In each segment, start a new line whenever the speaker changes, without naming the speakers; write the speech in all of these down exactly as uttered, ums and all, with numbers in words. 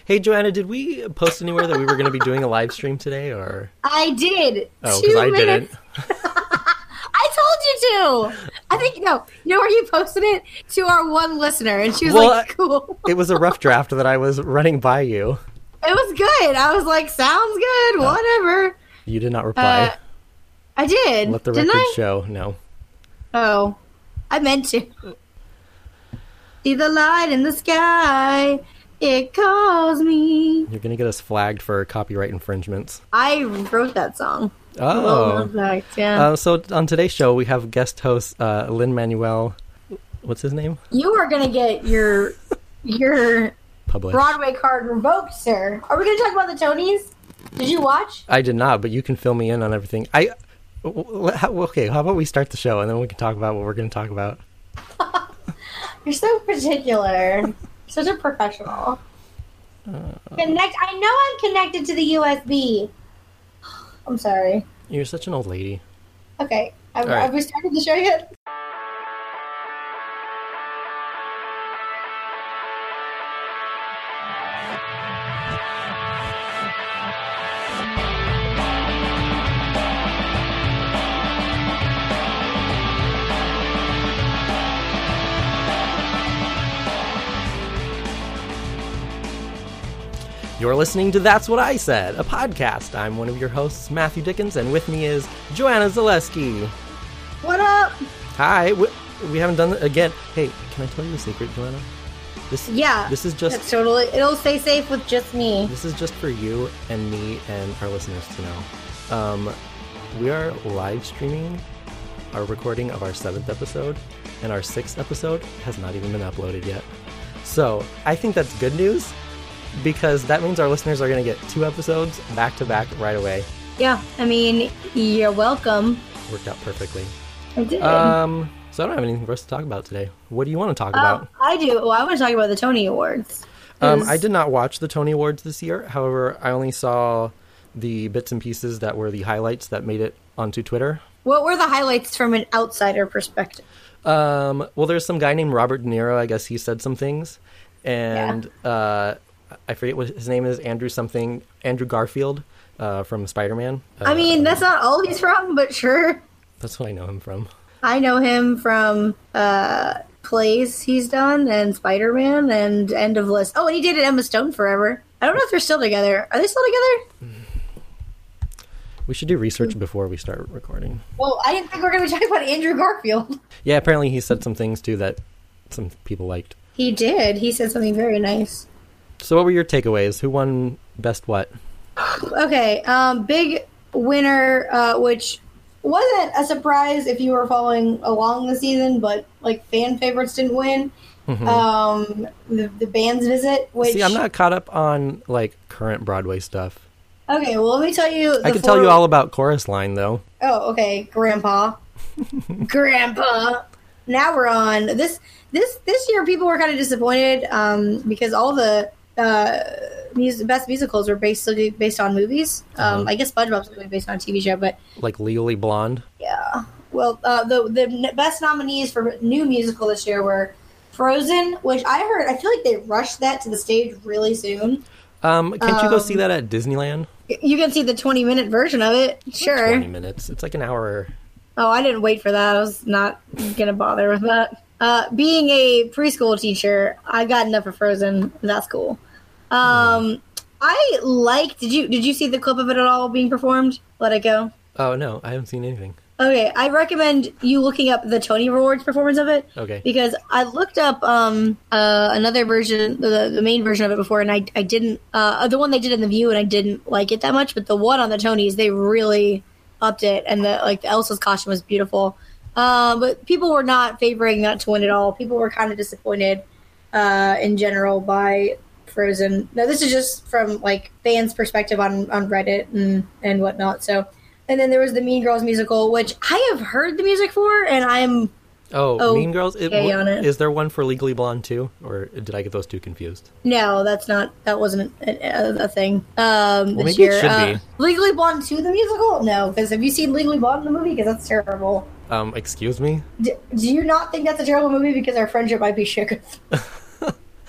Hey, Joanna, did we post anywhere that we were going to be doing a live stream today, or?
I did.
Oh, because I
minutes.
didn't.
I told you to. I think, no, you know where you posted it? To our one listener, and she was
Well,
like, cool.
It was a rough draft that I was running by you.
It was good. I was like, sounds good,
Oh.
whatever.
You did not reply.
Uh, I did.
Let the
Didn't
record
I?
show. No.
Oh, I meant to. See the light in the sky. It calls me.
You're going to get us flagged for copyright infringements.
I wrote that song.
Oh.
Well, fact, yeah.
Uh, so on today's show, we have guest host uh, Lin-Manuel. What's his name?
You are going to get your your
Published.
Broadway card revoked, sir. Are we going to talk about the Tonys? Did you watch?
I did not, but you can fill me in on everything. I w- w- how- Okay, how about we start the show, and then we can talk about what we're going to talk about.
You're so particular. Such a professional. Uh, Connect. I know I'm connected to the U S B. I'm sorry.
You're such an old lady.
Okay. Have,
All right.
have we started the show yet?
You're listening to That's What I Said, a podcast. I'm one of your hosts, Matthew Dickens, and with me is Joanna Zaleski.
What up?
Hi. We, we haven't done it again. Hey, can I tell you a secret, Joanna? This,
Yeah.
This is just
That's totally. It'll stay safe with just me.
This is just for you and me and our listeners to know. Um, we are live streaming our recording of our seventh episode, and our sixth episode has not even been uploaded yet. So I think that's good news, because that means our listeners are going to get two episodes back to back right away.
Yeah. I mean, you're welcome.
Worked out perfectly.
I did.
Um, so I don't have anything for us to talk about today. What do you want to talk
Um,
about?
I do. Well, I want to talk about the Tony Awards.
Um,
'Cause-
I did not watch the Tony Awards this year. However, I only saw the bits and pieces that were the highlights that made it onto Twitter.
What were the highlights from an outsider perspective?
Um, well, there's some guy named Robert De Niro. I guess he said some things, and uh, I forget what his name is. Andrew something. Andrew Garfield uh, from Spider-Man. Uh,
I mean, that's not all he's from, but sure.
That's what I know him from.
I know him from uh, plays he's done and Spider-Man and End of List. Oh, and he dated Emma Stone forever. I don't know if they're still together. Are they still together?
We should do research before we start recording.
Well, I didn't think we were going to be talking about Andrew Garfield.
Yeah, apparently he said some things too that some people liked.
He did. He said something very nice.
So what were your takeaways? Who won best what?
Okay, um, big winner, uh, which wasn't a surprise if you were following along the season, but like fan favorites didn't win.
Mhm.
Um, the, the band's visit, which
See, I'm not caught up on like current Broadway stuff.
okay. Well, let me tell you.
I
the
can tell
four-
you all about Chorus Line though.
Oh, okay, Grandpa, Grandpa. Now we're on this. This this year, people were kind of disappointed um, because all the uh, mus- best musicals were basically based on movies. Um,
Uh-huh.
I guess SpongeBob's going to be based on a T V show, but
Like Legally Blonde.
yeah. Well, uh, the the n- best nominees for new musical this year were Frozen, which I heard. I feel like they rushed that to the stage really soon.
Um, can't you go
Um,
see that at Disneyland?
Y- You can see the twenty minute version of it. Sure.
Twenty minutes. It's like an hour.
Oh, I didn't wait for that. I was not gonna bother with that. Uh, being a preschool teacher, I got enough of Frozen. That's cool. Um, I like. Did you did you see the clip of it at all being performed? Let It Go.
Oh no, I haven't seen anything.
Okay, I recommend you looking up the Tony Awards performance of it.
Okay.
Because I looked up um, uh, another version, the, the main version of it before, and I, I didn't, uh, the one they did in The View, and I didn't like it that much, but the one on the Tonys, they really upped it, and the like the Elsa's costume was beautiful. Uh, but people were not favoring that to win at all. People were kind of disappointed uh, in general by Frozen. Now, this is just from like fans' perspective on, on Reddit and, and whatnot, so... And then there was the Mean Girls musical, which I have heard the music for, and I'm
Oh,
Oh,
Mean Girls. It,
okay
wh-
on it.
Is there one for Legally Blonde too, or did I get those two confused?
no, that's not that wasn't a, a, a thing. Um,
Well,
this
maybe it
year,
should
uh,
be.
Legally Blonde two, the musical. No, because have you seen Legally Blonde the movie? Because that's terrible.
Um, excuse me.
D- do you not think that's a terrible movie? Because our friendship might be shook.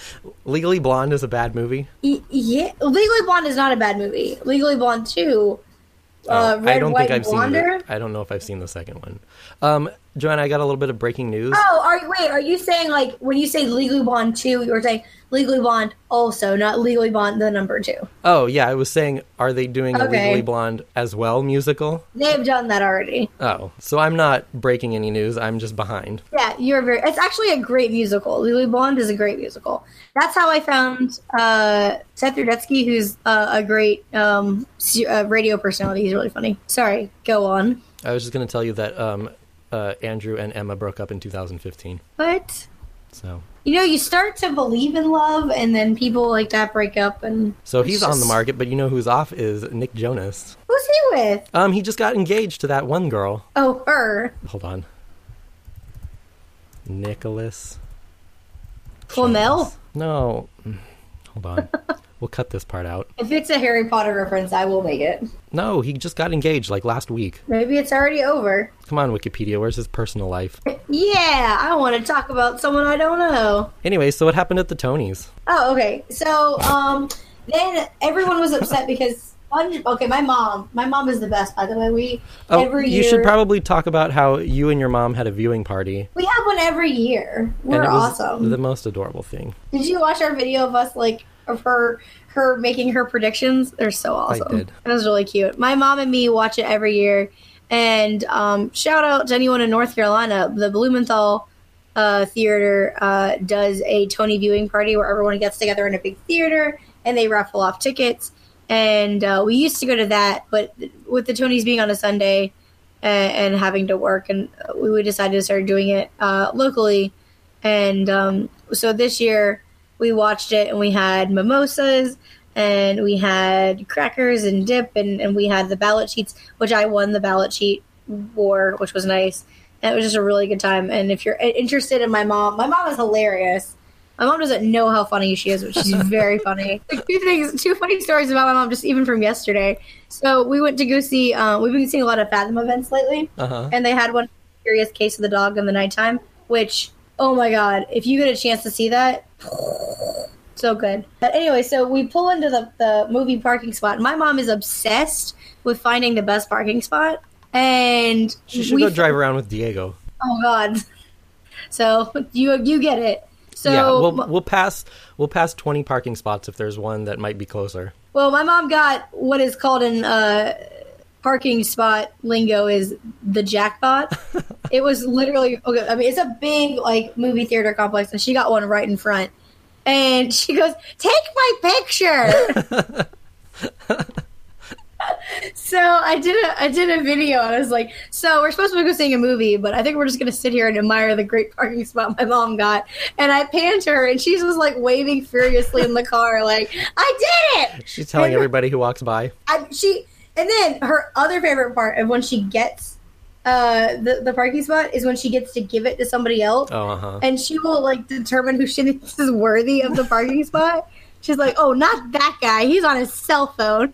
Legally Blonde is a bad movie?
Y- yeah. Legally Blonde is not a bad movie. Legally Blonde two. Uh,
Oh,
Red,
I don't
White,
think I've
Blonder?
seen it. I don't know if I've seen the second one. Um, Joanna, I got a little bit of breaking news.
Oh, are you, wait, are you saying, like, when you say Legally Blonde two, you're saying Legally Blonde also, not Legally Blonde the number two?
Oh, yeah, I was saying, are they doing a
Okay.
Legally Blonde as well musical?
They've done that already.
Oh, so I'm not breaking any news. I'm just behind.
Yeah, you're very. It's actually a great musical. Legally Blonde is a great musical. That's how I found uh, Seth Rudetsky, who's uh, a great um, s- uh, radio personality. He's really funny. Sorry, go on.
I was just going to tell you that um, uh, Andrew and Emma broke up in two thousand fifteen.
But
So,
you know, you start to believe in love, and then people like that break up, and
so
it's
he's on the
just-
market, but you know who's off is Nick Jonas.
Who's he with?
Um, he just got engaged to that one girl.
Oh, her.
Hold on. Nicholas.
Flamel.
Jonas. No. Mm, Hold on. We'll cut this part out.
If it's a Harry Potter reference, I will make it.
No, he just got engaged like last week.
Maybe it's already over.
Come on, Wikipedia. Where's his personal life?
Yeah, I want to talk about someone I don't know.
Anyway, so what happened at the Tonys?
Oh, okay. So, um, then everyone was upset because Sponge- okay, my mom, my mom is the best. By the way, we
Oh,
every
you
year
should probably talk about how you and your mom had a viewing party.
we have one every year. We're
and it was
awesome.
the most adorable thing.
Did you watch our video of us like of her her making her predictions? They're so awesome.
did.
It was really cute. My mom and me watch it every year. And um, shout out to anyone in North Carolina. The Blumenthal uh, Theater uh, does a Tony viewing party where everyone gets together in a big theater and they raffle off tickets. And uh, we used to go to that, but with the Tonys being on a Sunday and, and having to work, and we decided to start doing it uh, locally. And um, so this year we watched it, and we had mimosas, and we had crackers and dip, and, and we had the ballot sheets, which I won the ballot sheet war, which was nice. And it was just a really good time. And if you're interested in my mom, my mom is hilarious. My mom doesn't know how funny she is, but she's very funny. Like, two things, two funny stories about my mom, just even from yesterday. So we went to go see. Um, we've been seeing a lot of Fathom events lately,
Uh-huh.
and they had one Curious Case of the Dog in the nighttime. Which, oh my god, if you get a chance to see that, so good. But anyway, so we pull into the the movie parking spot. My mom is obsessed with finding the best parking spot, and
She should
we
go drive around with Diego.
Oh god. So you you get it. So
yeah, we'll we'll pass we'll pass twenty parking spots if there's one that might be closer.
well, my mom got what is called in uh, parking spot lingo is the jackpot. It was literally okay. I mean, it's a big like movie theater complex, and she got one right in front. And she goes, "Take my picture." So I did a I did a video, and I was like, so we're supposed to go seeing a movie, but I think we're just going to sit here and admire the great parking spot my mom got. And I panned to her, and she was like waving furiously in the car, like, I did it!
She's telling
And-
everybody who walks by.
I, she And then her other favorite part of when she gets uh, the, the parking spot is when she gets to give it to somebody else.
Oh, uh-huh.
And she will like determine who she thinks is worthy of the parking spot. She's like, oh, not that guy. He's on his cell phone.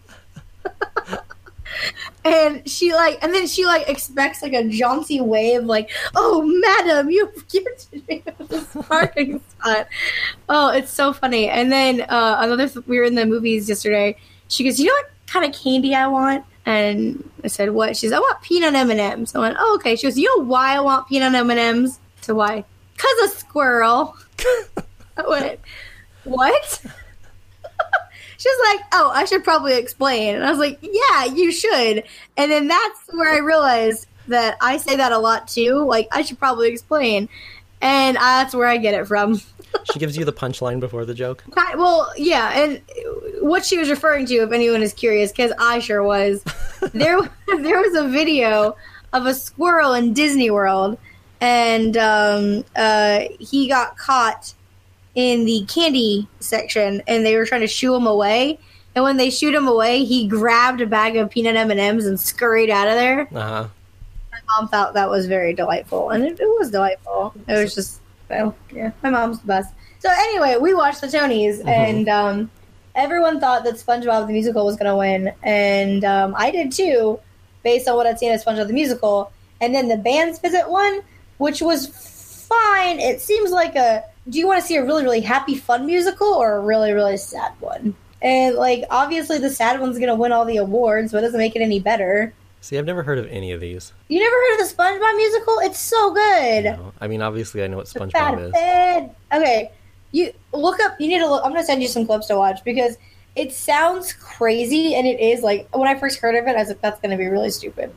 And she like, and then she like expects like a jaunty wave, like, "Oh, madam, you've gifted me this parking spot." Oh, it's so funny. And then uh, another, th- we were in the movies yesterday. She goes, "You know what kind of candy I want?" And I said, "What?" She says, "I want peanut M and M's." I went, "Oh, okay." She goes, "You know why I want peanut M and M's?" So why? "Cause a squirrel." I went, "What?" She was like, "Oh, I should probably explain." And I was like, "Yeah, you should." And then that's where I realized that I say that a lot too. Like, I should probably explain. And that's where I get it from.
She gives you the punchline before the joke.
Ki- Well, yeah, and what she was referring to, if anyone is curious, because I sure was, there there was a video of a squirrel in Disney World, and um, uh, he got caught in the candy section, and they were trying to shoo him away. And when they shooed him away, he grabbed a bag of peanut M and M's and scurried out of there.
Uh-huh.
My mom thought that was very delightful, and it, it was delightful. It was just, well, yeah, my mom's the best. So anyway, we watched the Tonys,
Mm-hmm.
and um, everyone thought that SpongeBob the Musical was going to win, and um, I did too, based on what I'd seen of SpongeBob the Musical. And then the Band's Visit won, which was fine. It seems like a do you want to see a really, really happy, fun musical or a really, really sad one? And, like, obviously the sad one's going to win all the awards, but it doesn't make it any better.
See, I've never heard of any of these.
You never heard of the SpongeBob musical? It's so good.
No. I mean, obviously I know what SpongeBob is.
Bad. Okay, you look up, you need to look, I'm going to send you some clips to watch because it sounds crazy, and it is. Like, when I first heard of it, I was like, that's going to be really stupid.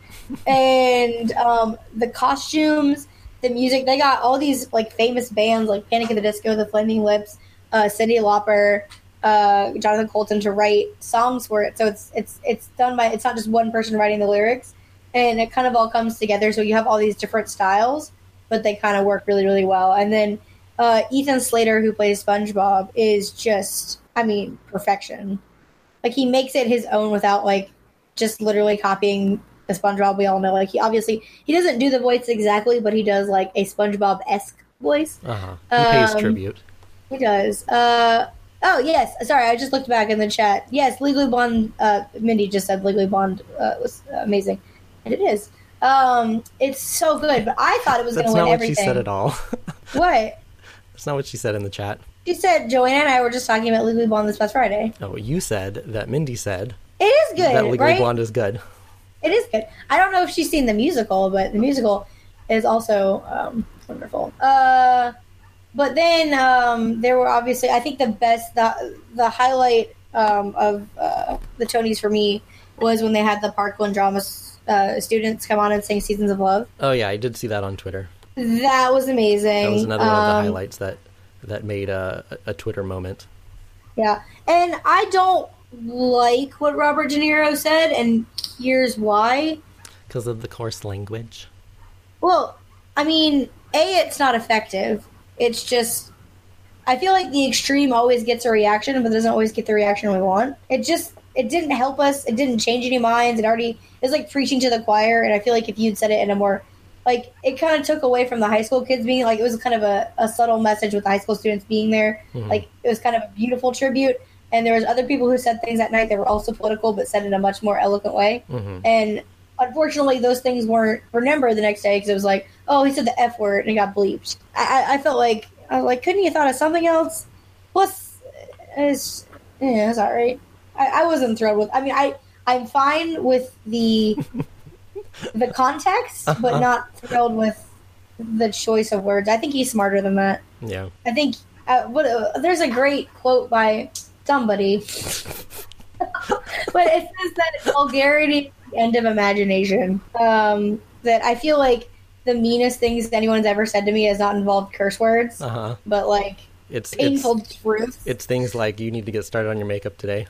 And um, the costumes, the music, they got all these, like, famous bands, like Panic at the Disco, The Flaming Lips, uh, Cyndi Lauper, uh, Jonathan Colton to write songs for it. So it's it's it's done by, it's not just one person writing the lyrics, and it kind of all comes together. So you have all these different styles, but they kind of work really, really well. And then uh, Ethan Slater, who plays SpongeBob, is just, I mean, perfection. Like, he makes it his own without, like, just literally copying the SpongeBob we all know. Like, he obviously, he doesn't do the voice exactly, but he does, like, a SpongeBob-esque voice.
Uh-huh. He pays
um,
tribute.
He does. Uh, oh, yes. Sorry, I just looked back in the chat. Yes, Legally Blonde, uh, Mindy just said Legally Blonde uh, was amazing. And it is. Um, it's so good, but I thought it was going to win everything.
That's not what she said at all.
What?
That's not what she said in the chat.
She said Joanna and I were just talking about Legally Blonde this past Friday.
Oh, you said that Mindy said
it is good,
that Legally
right?
Blonde is good.
It is good. I don't know if she's seen the musical, but the musical is also um, wonderful. Uh, but then um, there were obviously, I think the best, the the highlight um, of uh, the Tonys for me was when they had the Parkland drama uh, students come on and sing Seasons of Love.
Oh yeah, I did see that on Twitter.
That was amazing.
That was another one of the
um,
highlights that that made a, a Twitter moment.
Yeah, and I don't like what Robert De Niro said, and here's why.
Because of the coarse language?
Well, I mean, A, it's not effective. It's just, I feel like the extreme always gets a reaction, but doesn't always get the reaction we want. It just, it didn't help us. It didn't change any minds. It already, it was like preaching to the choir, and I feel like if you'd said it in a more, like, it kind of took away from the high school kids being, like, it was kind of a, a subtle message with the high school students being there. Mm-hmm. Like, it was kind of a beautiful tribute. And there was other people who said things that night that were also political, but said it in a much more eloquent way. Mm-hmm. And unfortunately, those things weren't remembered the next day because it was like, oh, he said the F word and it got bleeped. I, I felt like, I was like, couldn't you have thought of something else? Plus, it's, yeah, it's all right. I, I wasn't thrilled with, I mean, I, I'm fine with the the context, uh-huh. but not thrilled with the choice of words. I think he's smarter than that.
Yeah.
I think, uh, what, uh, there's a great quote by somebody, but it says that vulgarity is the end of imagination. Um, that I feel like the meanest things anyone's ever said to me has not involved curse words, uh-huh. but like
it's
painful
it's,
truth.
It's things like, you need to get started on your makeup today.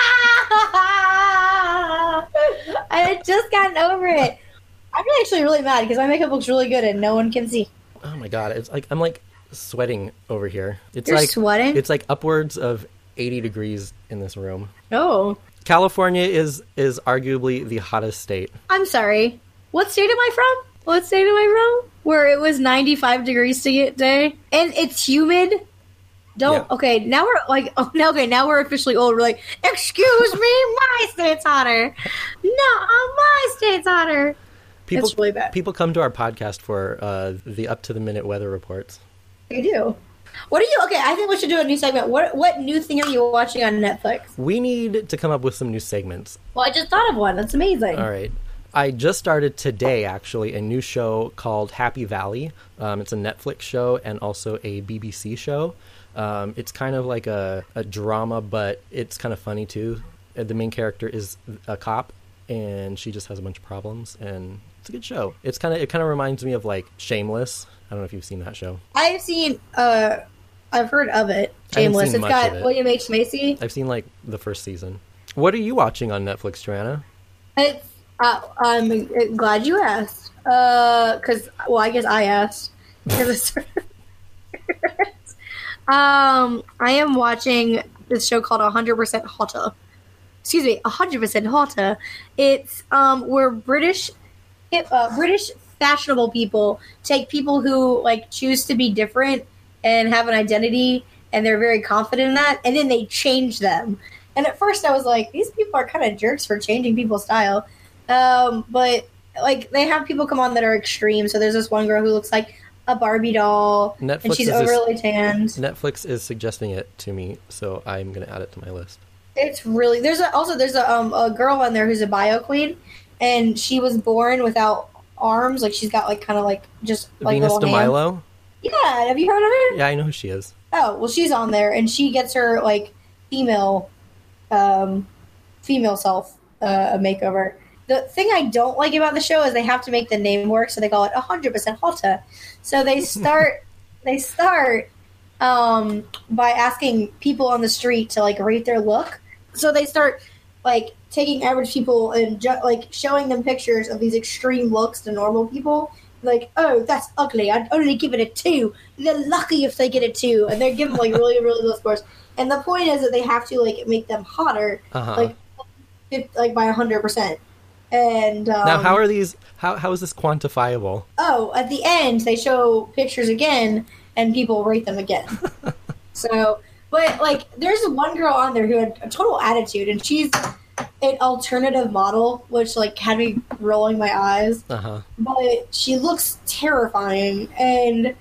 I had just gotten over it. I'm actually really mad because my makeup looks really good and no one can see.
Oh my god, it's like I'm like sweating over here. It's
You're
like
sweating?
It's like upwards of eighty degrees in this room.
Oh.
California is is arguably the hottest state.
I'm sorry. What state am I from? What state am I from? Where it was ninety-five degrees today and it's humid. Don't yeah. Okay, now we're like oh now okay, now we're officially old. We're like, excuse me, my state's hotter. No, my state's hotter.
People,
it's really bad.
People come to our podcast for uh, the up to the minute weather reports.
They do. What are you? Okay, I think we should do a new segment. What what new thing are you watching on Netflix?
We need to come up with some new segments.
Well, I just thought of one. That's amazing.
All right. I just started today, actually, a new show called Happy Valley. Um, it's a Netflix show and also a B B C show. Um, it's kind of like a, a drama, but it's kind of funny, too. The main character is a cop, and she just has a bunch of problems, and it's a good show. It's kind of It kind of reminds me of, like, Shameless. I don't know if you've seen that show.
I've seen, uh, I've heard of it. Shameless. It's got it. William H. Macy.
I've seen, like, the first season. What are you watching on Netflix, Joanna?
It's, uh, I'm glad you asked. Uh, cause, well, I guess I asked. um, I am watching this show called one hundred percent Hotter. Excuse me, one hundred percent Hotter. It's, um, where British, uh, British fashionable people take people who like choose to be different and have an identity and they're very confident in that, and then they change them. And at first I was like, these people are kind of jerks for changing people's style. Um, but like they have people come on that are extreme. So there's this one girl who looks like a Barbie doll,
Netflix
and she's
is
overly
this,
tanned.
Netflix is suggesting it to me, so I'm gonna add it to my list.
It's really there's a, also there's a um a girl on there who's a bio queen, and she was born without arms. Like she's got like kind of like just like
Venus
little
de
hands.
Milo?
Yeah, have you heard of her?
Yeah, I know who she is.
Oh, well, she's on there, and she gets her like female, um, female self uh, a makeover. The thing I don't like about the show is they have to make the name work, so they call it one hundred percent Hotta. So they start, they start um, by asking people on the street to like rate their look. So they start like taking average people and ju- like showing them pictures of these extreme looks to normal people. Like, oh, that's ugly. I'd only give it a two. They're lucky if they get a two, and they're giving like really, really low scores. And the point is that they have to like make them hotter,
Uh-huh.
like, if, like by a hundred percent. And um,
Now, how are these? How how is this quantifiable?
oh, at the end they show pictures again, and people rate them again. So, but like, there's one girl on there who had a total attitude, and she's an alternative model, which like had me rolling my eyes.
Uh huh.
But she looks terrifying, and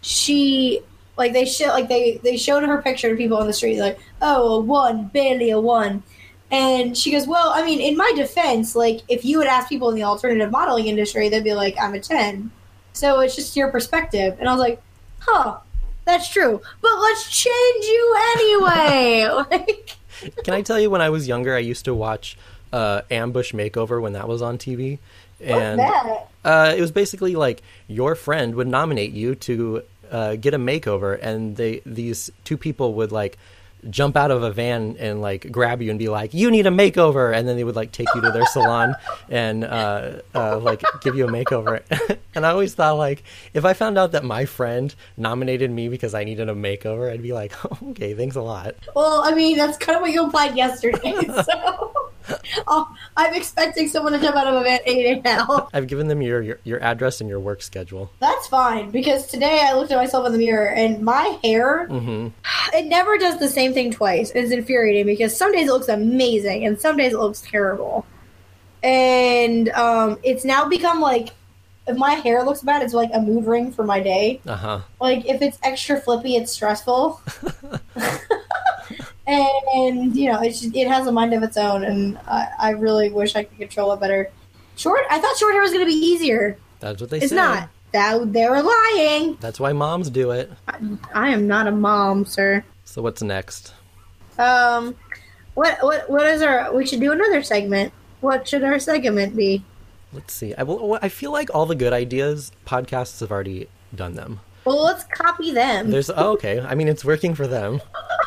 she like they show like they they showed her picture to people on the street, like, oh, a one, barely a one. And she goes, well, I mean, in my defense, like, if you would ask people in the alternative modeling industry, they'd be like, I'm a ten. So it's just your perspective. And I was like, huh, that's true. But let's change you anyway. Like,
Can I tell you, when I was younger, I used to watch uh, Ambush Makeover when that was on T V. And
what's that?
Uh, it was basically like your friend would nominate you to uh, get a makeover, and they these two people would like jump out of a van and like grab you and be like, you need a makeover, and then they would like take you to their salon and uh, uh, like give you a makeover. And I always thought, like, if I found out that my friend nominated me because I needed a makeover, I'd be like, oh, okay, thanks a lot.
Well, I mean, that's kind of what you implied yesterday, so oh, I'm expecting someone to jump out of a van any day now.
I've given them your, your your address and your work schedule.
That's fine, because today I looked at myself in the mirror, and my hair,
Mm-hmm.
it never does the same thing twice. It's infuriating, because some days it looks amazing, and some days it looks terrible. And um, it's now become like, if my hair looks bad, it's like a mood ring for my day.
Uh-huh.
Like, if it's extra flippy, it's stressful. And, you know, it's just, it has a mind of its own, and I, I really wish I could control it better. Short, I thought short hair was going to be easier.
That's what they
It's
say.
not. That, they were lying.
That's why moms do it.
I, I am not a mom, sir.
So what's next?
Um, what, what, what is our, we should do another segment. What should our segment be?
Let's see. I, will, I feel like all the good ideas, podcasts have already done them.
Well, let's copy them.
There's oh, okay. I mean, it's working for them.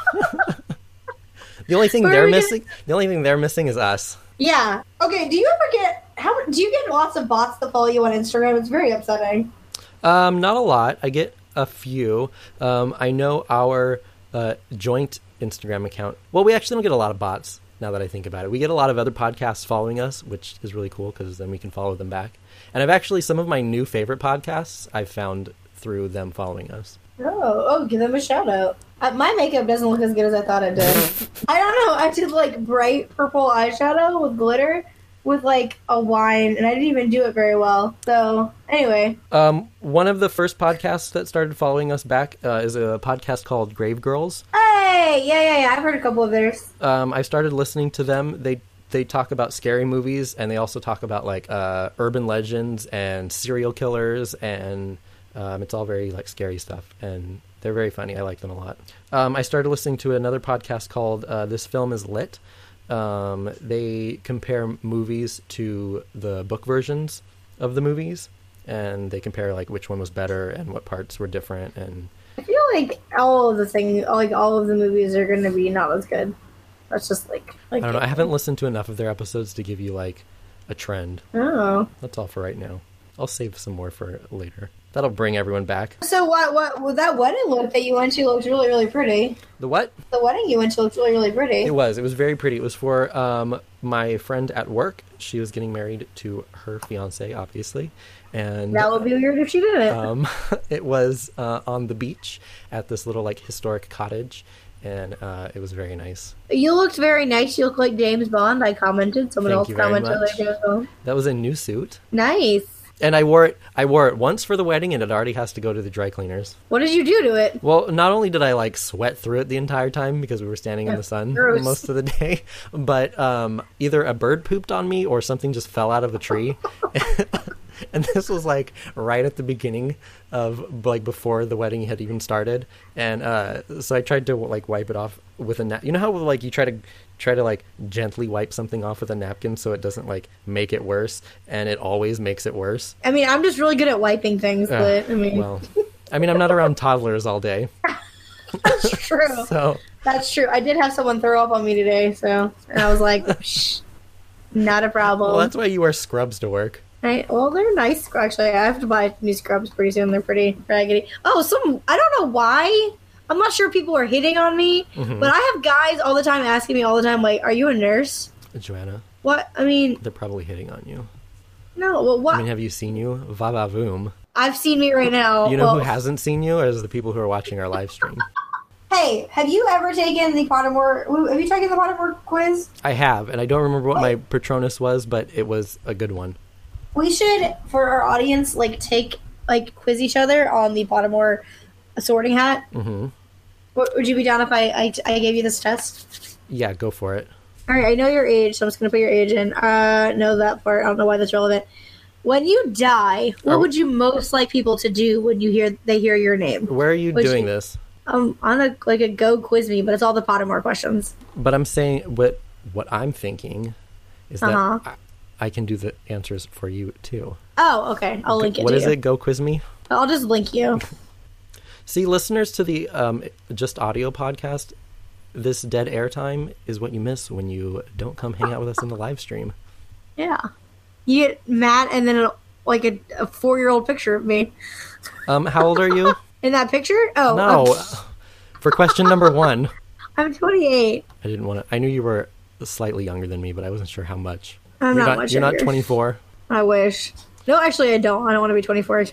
The only thing
Where are
they're
we gonna-
missing, the only thing they're missing is us.
Yeah. Okay, do you ever get, how, do you get lots of bots that follow you on Instagram? It's very upsetting.
Um, not a lot. I get a few. Um, I know our uh, joint Instagram account. Well, we actually don't get a lot of bots now that I think about it. We get a lot of other podcasts following us, which is really cool because then we can follow them back. And I've actually, some of my new favorite podcasts I've found through them following us.
Oh, oh, give them a shout out. Uh, my makeup doesn't look as good as I thought it did. I don't know. I did like bright purple eyeshadow with glitter with like a wine, and I didn't even do it very well. So, anyway.
Um, one of the first podcasts that started following us back uh, is a podcast called Grave Girls.
Hey! Yeah, yeah, yeah. I've heard a couple of theirs.
Um, I started listening to them. They they talk about scary movies, and they also talk about like uh, urban legends and serial killers, and um, it's all very like scary stuff. And they're very funny. I like them a lot. Um, I started listening to another podcast called uh, This Film is Lit. Um, they compare movies to the book versions of the movies, and they compare like which one was better and what parts were different. And
I feel like all of the things, like all of the movies are going to be not as good. That's just like, like
I don't know. I haven't listened to enough of their episodes to give you like a trend.
Oh.
That's all for right now. I'll save some more for later. That'll bring everyone back.
So what? What? Well, that wedding look that you went to looked really, really pretty.
The what?
The wedding you went to looked really, really pretty.
It was. It was very pretty. It was for um, my friend at work. She was getting married to her fiance, obviously, and
That would be weird if she didn't.
um, it was uh, on the beach at this little like historic cottage, and uh, it was very nice.
You looked very nice. You look like James Bond. I commented. Someone
Thank
else
you very
commented
much.
like James Bond.
That was a new suit.
Nice.
And I wore it. I wore it once for the wedding, and it already has to go to the dry cleaners.
What did you do to it?
Well, not only did I like sweat through it the entire time because we were standing in the sun
Gross.
most of the day, but um, either a bird pooped on me or something just fell out of a tree. And this was like right at the beginning of like before the wedding had even started, and uh, so I tried to like wipe it off with a nap. You know how like you try to try to like gently wipe something off with a napkin so it doesn't like make it worse, and it always makes it worse.
I mean, I'm just really good at wiping things,
Uh,
but I mean,
well, I mean, I'm not around toddlers all day,
that's true.
so
That's true. I did have someone throw up on me today, so and I was like, Shh, not a problem.
well, that's why you wear scrubs to work.
Right. Well, they're nice. Actually, I have to buy new scrubs pretty soon. They're pretty raggedy. Oh, some I don't know why. I'm not sure if people are hitting on me,
Mhm.
but I have guys all the time asking me all the time, like, "Are you a nurse?"
Joanna,
What? I mean,
they're probably hitting on you.
no. Well, what?
I mean, have you seen you? Va va voom.
I've seen me right now.
You know
well,
who hasn't seen you, or is the people who are watching our live stream?
Hey, have you ever taken the Pottermore? Have you taken the Pottermore quiz?
I have, and I don't remember what my Patronus was, but it was a good one.
We should, for our audience, like take like quiz each other on the Pottermore sorting hat.
Mm-hmm.
What, would you be down if I, I I gave you this test?
Yeah, go for it.
All right, I know your age, so I'm just gonna put your age in. Uh, know that part. I don't know why that's relevant. When you die, what
Are-
would you most like people to do when you hear they hear your name?
Where are you
Would
doing
you-
this?
Um, on a like a go quiz me, but it's all the Pottermore questions.
But I'm saying what what I'm thinking is that
Uh-huh.
I, I can do the answers for you too.
Oh, okay. I'll link it.
What
to
is
you.
it? Go quiz me.
I'll just link you.
See, listeners to the um, Just Audio podcast, this dead air time is what you miss when you don't come hang out with us in the live stream.
Yeah, you get Matt and then a, like a, a four year old picture of me
Um, how old are you?
in that picture. Oh
No.
um,
For question number one,
I'm twenty-eight.
I didn't want to. I knew you were slightly younger than me, but I wasn't sure how much.
I'm
you're
not
not.
much
You're
younger.
not twenty-four.
I wish. No, actually, I don't. I don't want to be twenty-four.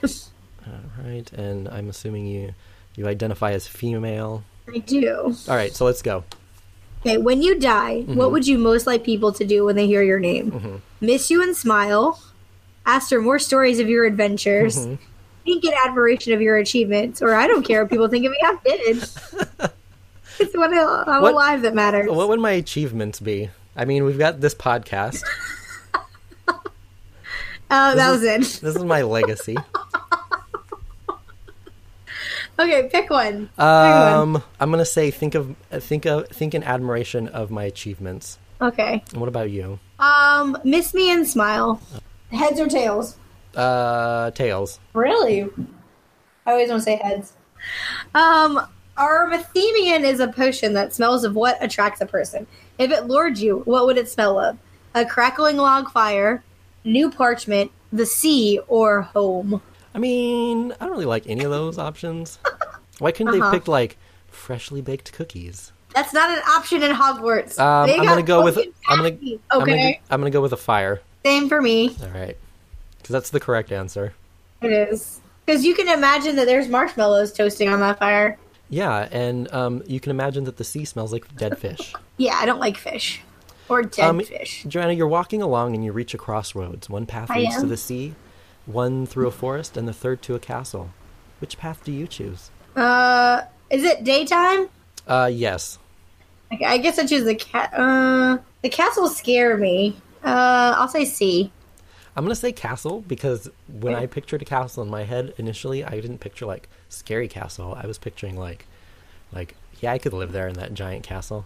All right, and I'm assuming you you identify as female.
I do.
All right, so let's go.
Okay, when you die,
Mm-hmm.
what would you most like people to do when they hear your name? Miss you and smile, ask for more stories of your adventures,
Mm-hmm.
think in admiration of your achievements, or I don't care what people think of me. I'm dead. It's what I'm
What-
alive that matters.
What would my achievements be? I mean, we've got this podcast.
Oh, that was
is-
it.
This is my legacy.
Okay, pick one. Pick one.
Um, I'm gonna say think of think of think in admiration of my achievements.
Okay.
And what about you?
Um, miss me and smile. Heads or tails?
Uh, tails.
Really? I always want to say heads. Um, Armathemian is a potion that smells of what attracts a person. If it lured you, what would it smell of? A crackling log fire, new parchment, the sea, or home?
I mean, I don't really like any of those options. Why couldn't
Uh-huh.
they pick like freshly baked cookies?
That's not an option in Hogwarts.
Um,
They
I'm
got
gonna go with
potions
I'm gonna
happy.
I'm
Okay,
gonna I'm gonna go with a fire.
same for me.
All right, because that's the correct answer.
It is. Because you can imagine that there's marshmallows toasting on that fire.
Yeah, and um, you can imagine that the sea smells like dead fish.
Yeah, I don't like fish. Or dead
Um,
fish.
Joanna, you're walking along and you reach a crossroads. One path
I
leads to
am.
the sea, one through a forest, and the third to a castle. Which path do you choose?
Uh, is it daytime?
Uh, yes.
Okay, I guess I choose the cat. Uh, the castles scare me. Uh, I'll say C.
I'm gonna say castle because when I pictured a castle in my head initially, I didn't picture like scary castle. I was picturing like, like yeah, I could live there in that giant castle.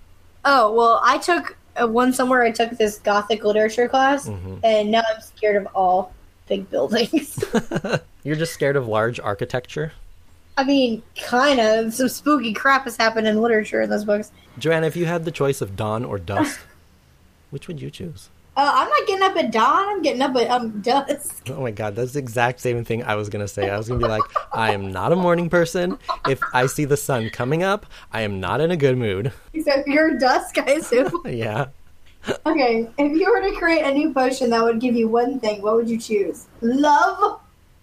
Oh well, I took uh, one somewhere. I took this Gothic literature class,
Mhm.
and now I'm scared of all big buildings.
You're just scared of large architecture,
I mean, kind of. Some spooky crap has happened in literature in those books.
Joanna. If you had the choice of dawn or dusk, which would you choose?
Uh, I'm not getting up at dawn. I'm getting up at um, dusk.
Oh my god, that's the exact same thing I was gonna say. I was gonna be like, I am not a morning person. If I see the sun coming up, I am not in a good mood.
Except you're dusk, I assume.
Yeah.
Okay, if you were to create a new potion that would give you one thing, what would you choose? Love,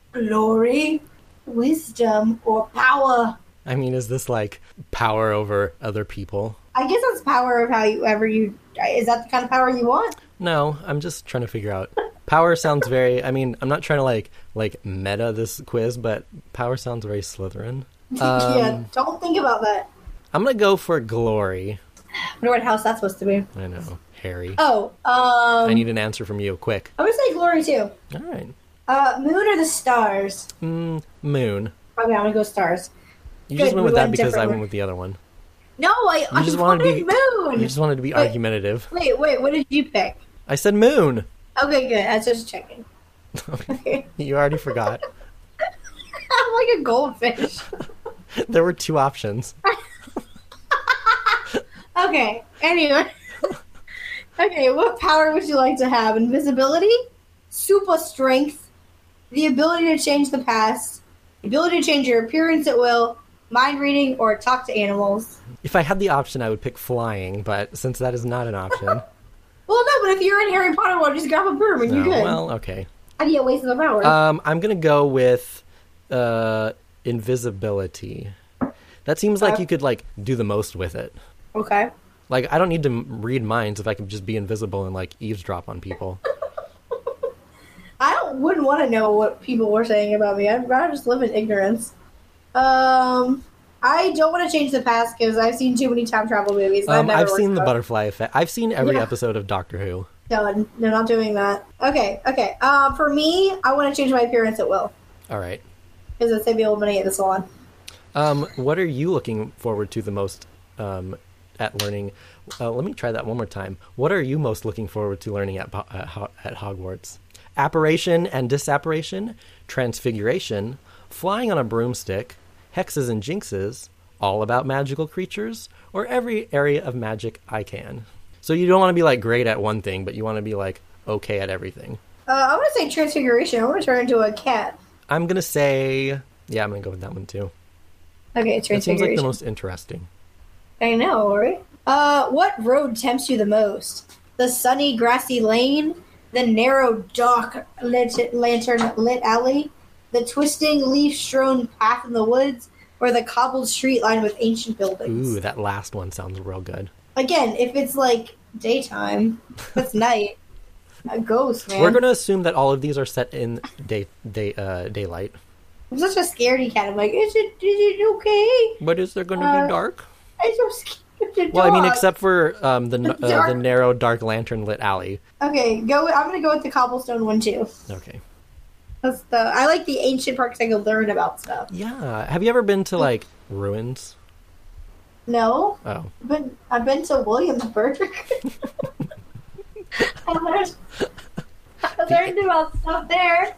glory, wisdom, or power?
I mean, is this like power over other people?
I guess that's power of how you ever you. Is that the kind of power you want?
No, I'm just trying to figure out Power sounds very, I mean, I'm not trying to like like meta this quiz, but power sounds very Slytherin. Um,
yeah, don't think about that.
I'm going to go for glory.
I wonder what house that's supposed to be.
I know. Harry.
Oh, um...
I need an answer from you, quick.
I'm going to say glory, too.
All right.
Uh, moon or the stars?
Mm, moon.
Okay, I'm going to go stars.
You
Good,
just went
we
with that
went
because I
differently.
went with the other one.
No, I,
You
I
just wanted
wanted
to be
moon!
You just wanted to be
Wait.
argumentative.
Wait, wait, what did you pick?
I said moon.
Okay, good. I was just checking. Okay.
You already forgot.
I'm like a goldfish.
There were two options.
Okay, anyway. Okay, what power would you like to have? Invisibility? Super strength? The ability to change the past? The ability to change your appearance at will? Mind reading? Or talk to animals?
If I had the option, I would pick flying, but since that is not an option...
Well, no, but if you're in Harry Potter world, just grab a broom and
No,
you're good.
well, okay.
How do you waste the power?
Um, I'm going to go with uh, invisibility. That seems like
Okay.
you could, like, do the most with it.
Okay.
Like, I don't need to m- read minds if I could just be invisible and, like, eavesdrop on people.
I don't, wouldn't want to know what people were saying about me. I'd rather just live in ignorance. Um, I don't want to change the past because I've seen too many time travel movies. and
Um,
never
I've seen
worked
the
out.
butterfly effect. I've seen every
Yeah.
episode of Doctor Who.
Done. No, not doing that. Okay, okay. Um, for me, I want to change my appearance at will
All right.
because it's save me money at the salon.
Um, what are you looking forward to the most um, at learning? Uh, let me try that one more time. What are you most looking forward to learning at, Bo- at, Ho- at Hogwarts? Apparition and disapparition, transfiguration, flying on a broomstick, hexes and jinxes, all about magical creatures, or every area of magic I can. So you don't want to be like great at one thing, but you want to be like okay at everything.
Uh, I want to say transfiguration. I want to turn into a cat.
I'm gonna say, yeah, I'm gonna go with that one too.
Okay,
That seems like
transfiguration.
the most interesting.
I know, right? Uh, what road tempts you the most? The sunny, grassy lane, the narrow, dark lit- lantern lit alley, the twisting, leaf-strewn path in the woods, or the cobbled street lined with ancient buildings?
Ooh, that last one sounds real good.
Again, if it's like daytime, it's night. A ghost, man.
We're going to assume that all of these are set in day, day, uh, daylight.
I'm such a scaredy cat. I'm like, is it, is it okay?
But is there going to
Uh,
be dark?
I'm so scared to
Well, I mean,
dog.
except for um, the n- uh, the
Dark.
narrow, dark lantern lit alley.
Okay, go. I'm gonna go with the cobblestone one too.
Okay.
That's the. I like the ancient parks. I can learn about stuff.
Yeah. Have you ever been to like ruins?
No,
Oh.
I've been. I've been to Williamsburg. I learned. I learned about stuff there.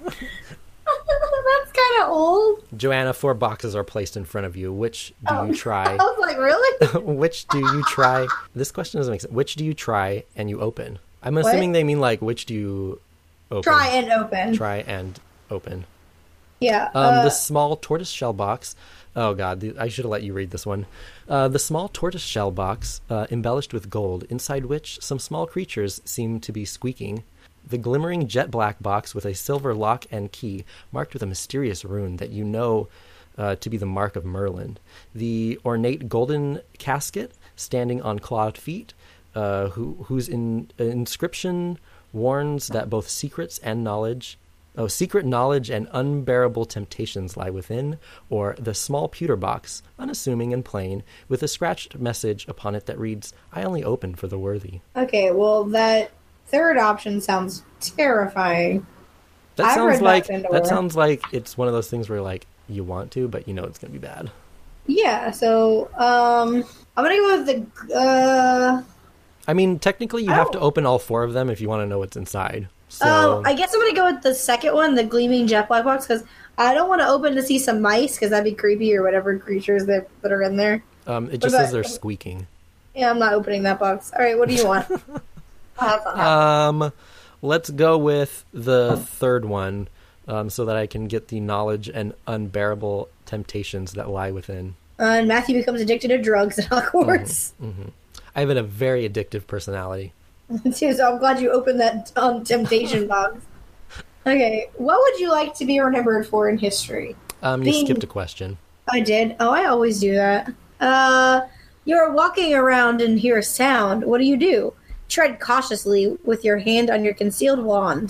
That's kind of old.
Joanna, four boxes are placed in front of you. Which do
Oh.
you try?
I was like, really?
Which do you try? This question doesn't make sense. Which do you try and you open? I'm assuming they mean like which do you open?
Try and open.
Try and open.
Yeah.
Um,
uh,
the small tortoiseshell box. Oh god, the, I should have let you read this one. Uh, the small tortoiseshell box, uh, embellished with gold, inside which some small creatures seem to be squeaking. The glimmering jet black box with a silver lock and key, marked with a mysterious rune that you know uh, to be the mark of Merlin. The ornate golden casket, standing on clawed feet, uh, who, whose in, inscription warns that both secrets and knowledge Oh, secret knowledge and unbearable temptations lie within, or the small pewter box, unassuming and plain, with a scratched message upon it that reads, I only open for the worthy.
okay. Well, that third option sounds terrifying.
That
I've
sounds
read
like
Backendor.
that sounds like it's one of those things where like you want to, but you know it's gonna be bad.
Yeah. So, um, I'm gonna go with the. Uh,
I mean, technically you
I
have to
don't-
open all four of them if you want to know what's inside. So
Um, I guess I'm gonna go with the second one, the gleaming jet black box, because I don't want to open to see some mice, because that'd be creepy, or whatever creatures that that are in there.
um, it just
about-
says they're squeaking.
Yeah, I'm not opening that box. All right, what do you want? I'll have fun.
Um, let's go with the third one, um, so that I can get the knowledge and unbearable temptations that lie within.
Uh, and Matthew becomes addicted to drugs at Hogwarts.
I have a very addictive personality.
Too, so I'm glad you opened that um, temptation box. Okay, what would you like to be remembered for in history?
Um, you
Being-
skipped a question.
I did. Oh, I always do that. Uh, you're walking around and hear a sound. What do you do? Tread cautiously with your hand on your concealed wand.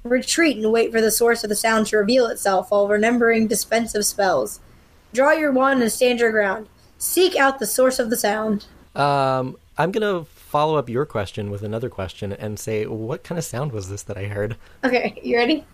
Retreat and wait for the source of the sound to reveal itself while remembering defensive spells. Draw your wand and stand your ground. Seek out the source of the sound.
Um, I'm going to follow up your question with another question and say, what kind of sound was this that I heard?
Okay, you ready?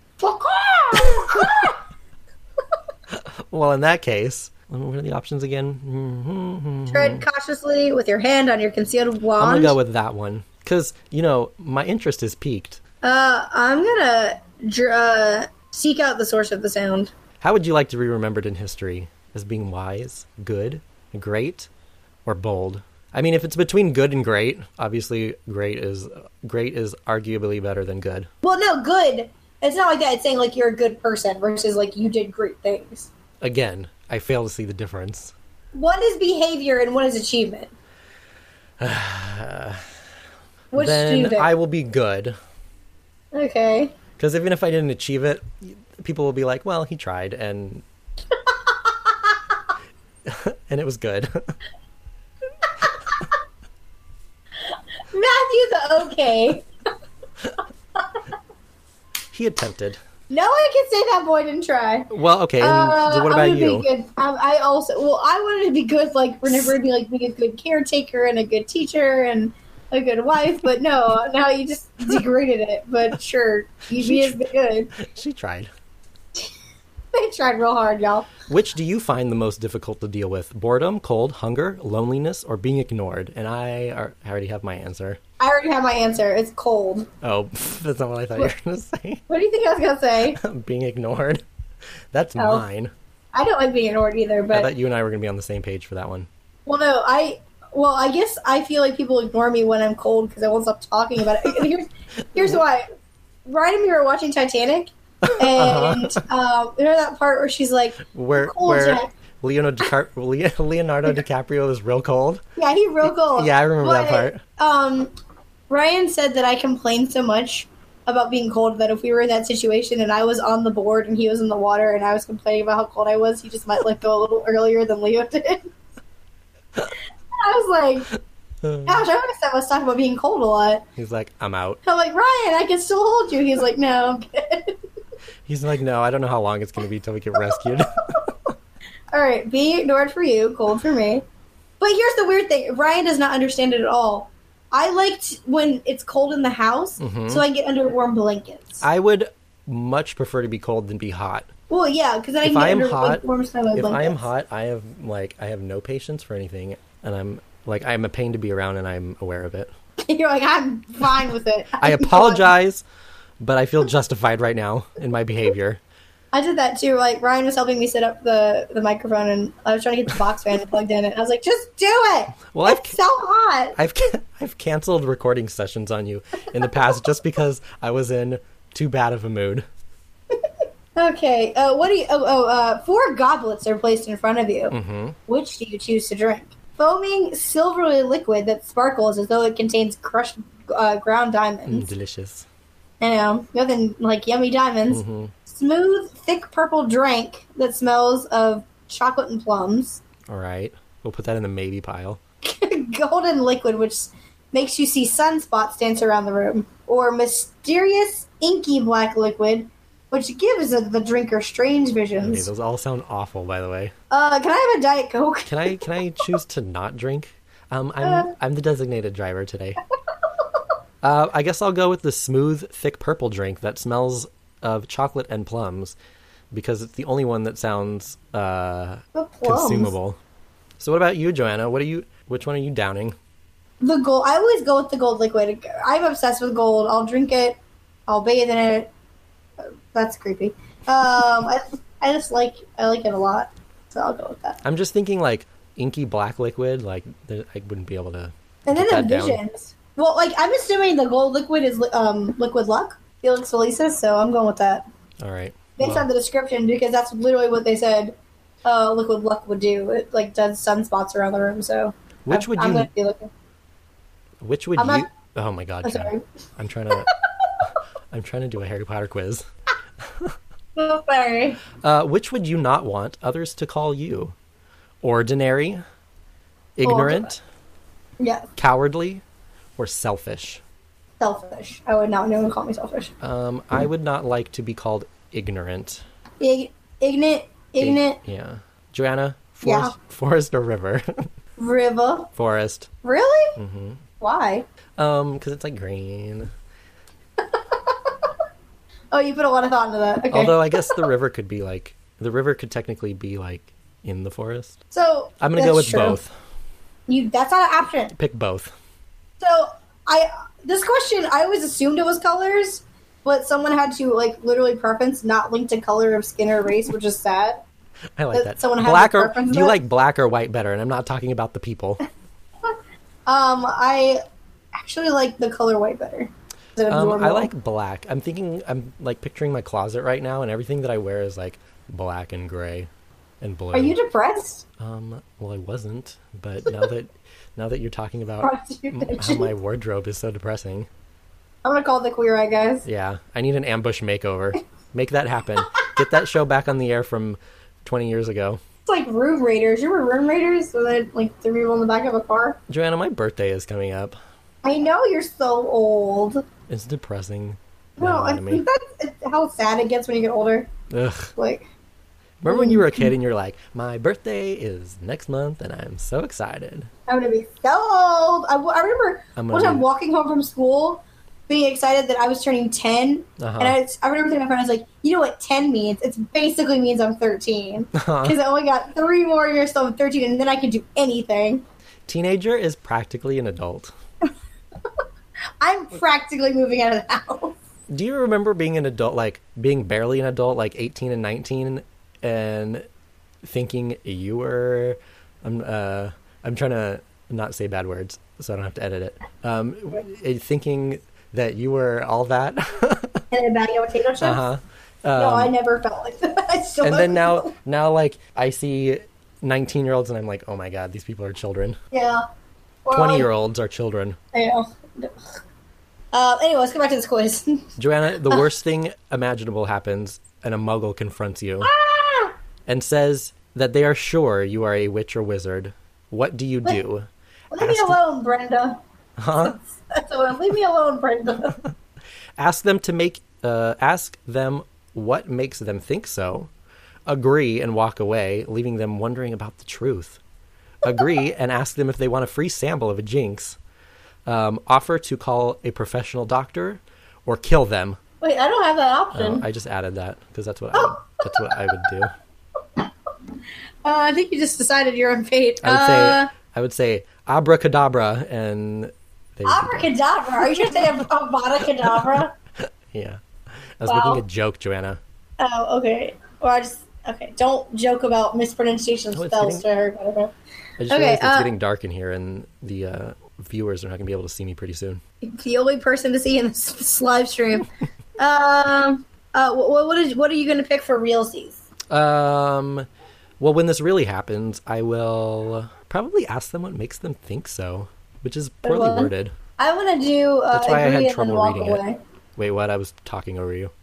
Well, in that case, what are the options again?
Tread cautiously with your hand on your concealed wand.
I'm going to go with that one. Because, you know, my interest is piqued.
Uh, I'm gonna uh, seek out the source of the sound.
How would you like to be remembered in history? As being wise, good, great, or bold? I mean, if it's between good and great, obviously great is great is arguably better than good.
Well, no, good. It's not like that. It's saying like you're a good person versus like you did great things.
Again, I fail to see the difference.
One is behavior and one is achievement. Which
then
do you think?
I will be good.
Okay.
Because even if I didn't achieve it, people will be like, well, he tried, and and it was good.
Matthew's okay.
He attempted.
No one can say that boy didn't try.
Well, okay, and
Uh,
what
I'm
about
gonna
you?
Be good. Um, I also, well, I wanted to be good, like, whenever it'd be like being a good caretaker and a good teacher and a good wife, but no, now you just degraded it. But sure, you be as good.
She tried.
They tried real hard, y'all.
Which do you find the most difficult to deal with? Boredom, cold, hunger, loneliness, or being ignored? And I, are, I already have my answer.
I already have my answer. It's cold.
Oh, that's not what I thought you were going to say.
What do you think I was gonna say?
Being ignored. That's
Oh.
mine.
I don't like being ignored either,
I
but
thought you and I were going to be on the same page for that one.
well, no, I. Well, I guess I feel like people ignore me when I'm cold because I won't stop talking about it. And here's, here's why. Right when we were watching Titanic, and
Uh-huh.
um, you know that part where she's like,
Where
cold,
where
Jack.
Leonardo, DiCar- Leonardo DiCaprio is real cold.
Yeah, he's real cold.
Yeah, I remember that
But, Um, Ryan said that I complained so much about being cold that if we were in that situation and I was on the board and he was in the water and I was complaining about how cold I was, he just might let go a little earlier than Leo did. I was like, gosh, I wish I was talking about being cold a lot.
He's like, I'm out.
I'm like, Ryan, I can still hold you. He's like, no, I'm good.
He's like, no, I don't know how long it's going to be till we get rescued.
All right, being ignored for you, cold for me. But here's the weird thing. Ryan does not understand it at all. I liked when it's cold in the house,
Mhm.
so I get under warm blankets.
I would much prefer to be cold than be hot.
Well, yeah, because then I
If
can
I
get
am
under
hot,
like, warm snuggle
if
blankets.
I am hot, I have like I have no patience for anything, and I'm like I'm a pain to be around, and I'm aware of it.
You're like, I'm fine with it.
I apologize, but I feel justified right now in my behavior.
I did that too. Like Ryan was helping me set up the, the microphone, and I was trying to get the box fan plugged in, and I was like, "Just do it!
Well, I've
It's so hot."
I've I've canceled recording sessions on you in the past just because I was in too bad of a mood.
Okay. Uh, what do you? Oh, oh uh, four goblets are placed in front of you.
Mm-hmm.
Which do you choose to drink? Foaming silvery liquid that sparkles as though it contains crushed uh, ground
Mm,
diamonds.
delicious.
I know, nothing like yummy diamonds.
Mm-hmm.
Smooth, thick purple drink that smells of chocolate and plums.
All right, we'll put that in the maybe pile.
Golden liquid, which makes you see sunspots dance around the room. Or mysterious, inky black liquid, which gives the drinker strange
Okay,
visions.
those all sound awful, by the way.
Uh, can I have a Diet Coke?
Can I can I choose to not drink? Um, I'm
Uh.
I'm the designated driver today. Uh, I guess I'll go with the smooth, thick purple drink that smells of chocolate and plums, because it's the only one that sounds uh,
The plums.
consumable. So, what about you, Joanna? What are you? Which one are you downing?
The gold. I always go with the gold liquid. I'm obsessed with gold. I'll drink it. I'll bathe in it. That's creepy. Um, I, I just like I like it a lot, so I'll go with that.
I'm just thinking like inky black liquid. Like there- I wouldn't be able to.
And then
Get
the
that down.
visions. Well, like I'm assuming the gold liquid is li- um liquid luck, Felix Felicis. So I'm going with that
All right.
based
Well,
on the description because that's literally what they said. Uh, liquid luck would do. It like does sunspots around the room. So
which
I'm,
would
I'm
you?
gonna be looking.
Which would
I'm
you?
not-
Oh my God,
I'm
Jen.
sorry.
I'm trying to. I'm trying to do a Harry Potter quiz.
Oh, sorry.
Uh, which would you not want others to call you? Ordinary, ignorant,
Yeah,
cowardly, or selfish?
selfish. I would not. No one would call me selfish.
Um, I would not like to be called ignorant.
Ig- ignorant. Ignorant.
Ig- yeah. Joanna, forest, yeah. forest or river?
River.
Forest.
Really?
Mm-hmm.
Why?
Um, because it's like green.
Oh, you put a lot of thought into that. Okay.
Although I guess the river could be like, the river could technically be like in the forest.
So
I'm going to go with
true.
both.
You, that's not an option.
Pick both.
So I, this question, I always assumed it was colors, but someone had to like literally preference, not linked to color of skin or race, which is sad.
I like that. that.
Someone
black
had
or, do you like black or white better? And I'm not talking about the people.
um, I actually like the color white better.
Um, I like black. I'm thinking, I'm like picturing my closet right now, and everything that I wear is like black and gray and blue.
Are you depressed?
Um, well, I wasn't, but now that now that you're talking about m- how my wardrobe is so depressing,
I'm gonna call it the Queer Eye Guys.
Yeah, I need an ambush makeover. Make that happen. Get that show back on the air from twenty years ago.
It's like Room Raiders. You remember Room Raiders? So they like three people in the back of a car.
Joanna, my birthday is coming up.
I know you're so old.
It's depressing.
No, I think that's how sad it gets when you get older.
Ugh.
Like,
remember when you were a kid and you're like, my birthday is next month and I'm so excited.
I'm going to be so old. I, I remember one time
be...
walking home from school being excited that I was turning ten. Uh-huh. And I, I remember telling my friend, I was like, you know what ten means? It basically means I'm thirteen. Because uh-huh. I only got three more years till I'm thirteen and then I can do anything.
Teenager is practically an adult.
I'm practically moving out of the house.
Do you remember being an adult, like being barely an adult, like eighteen and nineteen, and thinking you were? I'm uh, I'm trying to not say bad words, so I don't have to edit it. Um, thinking that you were all that.
And a bag of potato chips. Uh-huh. Um, no, I never felt like that. I still
and then now, felt... now, like I see nineteen-year-olds, and I'm like, oh my god, these people are children.
Yeah.
Well, twenty-year-olds are children.
I know. Uh, anyway, let's go back to this quiz.
Joanna, the worst thing imaginable happens, and a muggle confronts you
ah!
and says that they are sure you are a witch or wizard. What do you do?
Leave Ask me alone, th- Brenda.
Huh?
Leave me alone, Brenda.
Ask them to make. Uh, ask them what makes them think so. Agree and walk away, leaving them wondering about the truth. Agree and ask them if they want a free sample of a jinx. Um, offer to call a professional doctor, or kill them.
Wait, I don't have that option.
Uh, I just added that because that's what I would, that's what I would do.
Uh, I think you just decided your own fate.
I would
uh,
say I would say abracadabra, and
they abracadabra. Are you going to say avada kedavra?
Yeah, I was
wow.
making a joke, Joanna.
Oh, okay. Well, I just okay. Don't joke about mispronunciation
oh,
spells
getting,
to her.
I just
okay,
realized
uh,
it's getting dark in here, and the uh, viewers are not going to be able to see me pretty soon.
The only person to see in this, this live stream. um, uh, what what, is, what are you going to pick for realsies?
Um, well, when this really happens, I will probably ask them what makes them think so, which is poorly well, worded.
I want to do. Uh,
That's why I had trouble reading
away.
it. Wait, what? I was talking over you.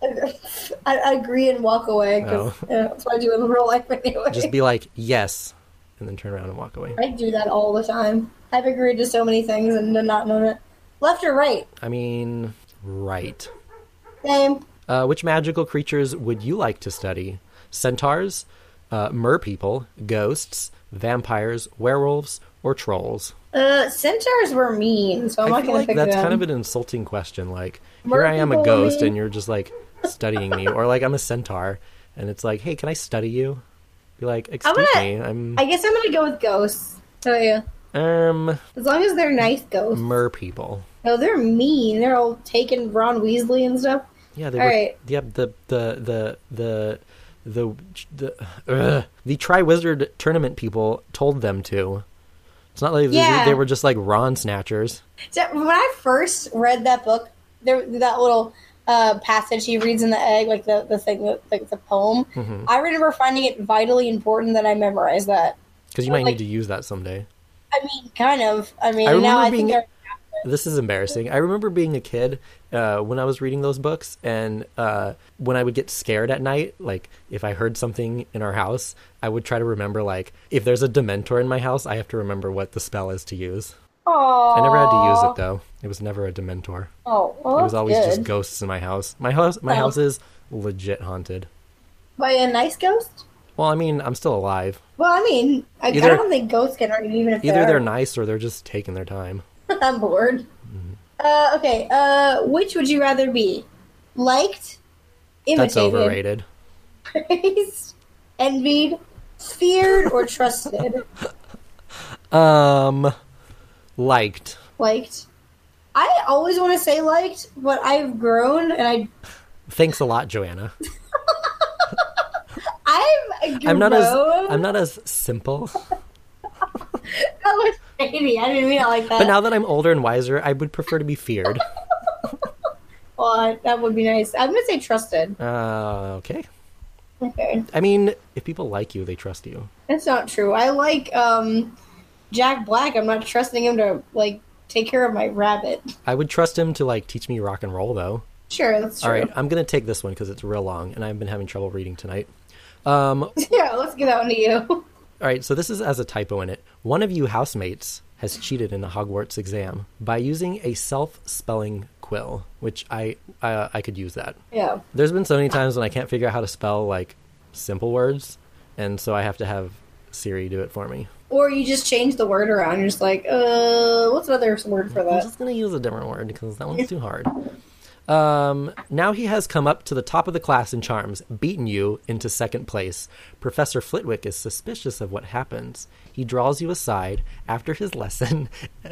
I, I agree and walk away because
oh.
uh, that's what I do in real life anyway.
Just be like yes, and then turn around and walk away.
I do that all the time. I've agreed to so many things and not known it. Left or right?
I mean, right.
Same.
Uh, which magical creatures would you like to study? Centaurs, uh, merpeople, ghosts, vampires, werewolves, or trolls?
Uh, centaurs were mean, so I'm
I
not
feel
going
like
to pick
that's
them.
kind of an insulting question. Like,
Mer
here I am a ghost,
mean.
and you're just like studying me, or like I'm a centaur, and it's like, hey, can I study you? Be like, excuse
gonna,
me, I'm.
I guess I'm going to go with ghosts. Oh yeah.
Um.
As long as they're nice ghosts.
Merpeople.
No, they're mean. They're all taking Ron Weasley and stuff.
Yeah, they
all
were.
Right.
Yep. The the the the the the uh, the Triwizard Tournament people told them to. It's not like
yeah.
they, they were just like Ron snatchers.
So when I first read that book, there that little uh, passage he reads in the egg, like the the thing, like the poem.
Mm-hmm.
I remember finding it vitally important that I memorized that.
Because you might like, need to use that someday.
I mean, kind of. I mean,
I
now I
being,
think
this is embarrassing. I remember being a kid uh, when I was reading those books, and uh, when I would get scared at night, like if I heard something in our house, I would try to remember, like, if there's a Dementor in my house, I have to remember what the spell is to use.
Aww.
I never had to use it though. It was never a Dementor.
Oh, well,
It was
that's
always
good.
just ghosts in my house. My house, my
Oh.
house is legit haunted.
By a nice ghost?
Well, I mean, I'm still alive.
Well, I mean, I,
Either-
I don't think ghosts can hurt you, even if
Either
they're...
they're nice or they're just taking their time.
I'm bored. Uh, okay, uh, which would you rather be? Liked,
That's
imitated,
overrated.
praised, envied, feared, or trusted?
Um, liked.
Liked. I always want to say liked, but I've grown and I
Thanks a lot, Joanna.
I've grown.
I'm not as I'm not as simple.
That was shady. I didn't mean it like that.
But now that I'm older and wiser, I would prefer to be feared.
Well, that would be nice. I'm gonna say trusted.
Uh, okay.
Okay,
I mean, if people like you, they trust you.
that's not true. I like um Jack Black. I'm not trusting him to like take care of my rabbit.
I would trust him to like teach me rock and roll, though.
Sure, that's true.
All right, I'm gonna take this one because it's real long, and I've been having trouble reading tonight. Um,
Yeah, let's give that one to you.
all right, so this is as a typo in it. One of you housemates has cheated in a Hogwarts exam by using a self-spelling quill, which I uh, I could use that.
Yeah.
There's been so many times when I can't figure out how to spell like simple words, and so I have to have Siri do it for me.
Or you just change the word around. You're just like, uh, what's another word for
I'm
that?
just gonna use a different word because that one's too hard. Um, now he has come up to the top of the class in charms, beaten you into second place. Professor Flitwick is suspicious of what happens. He draws you aside after his lesson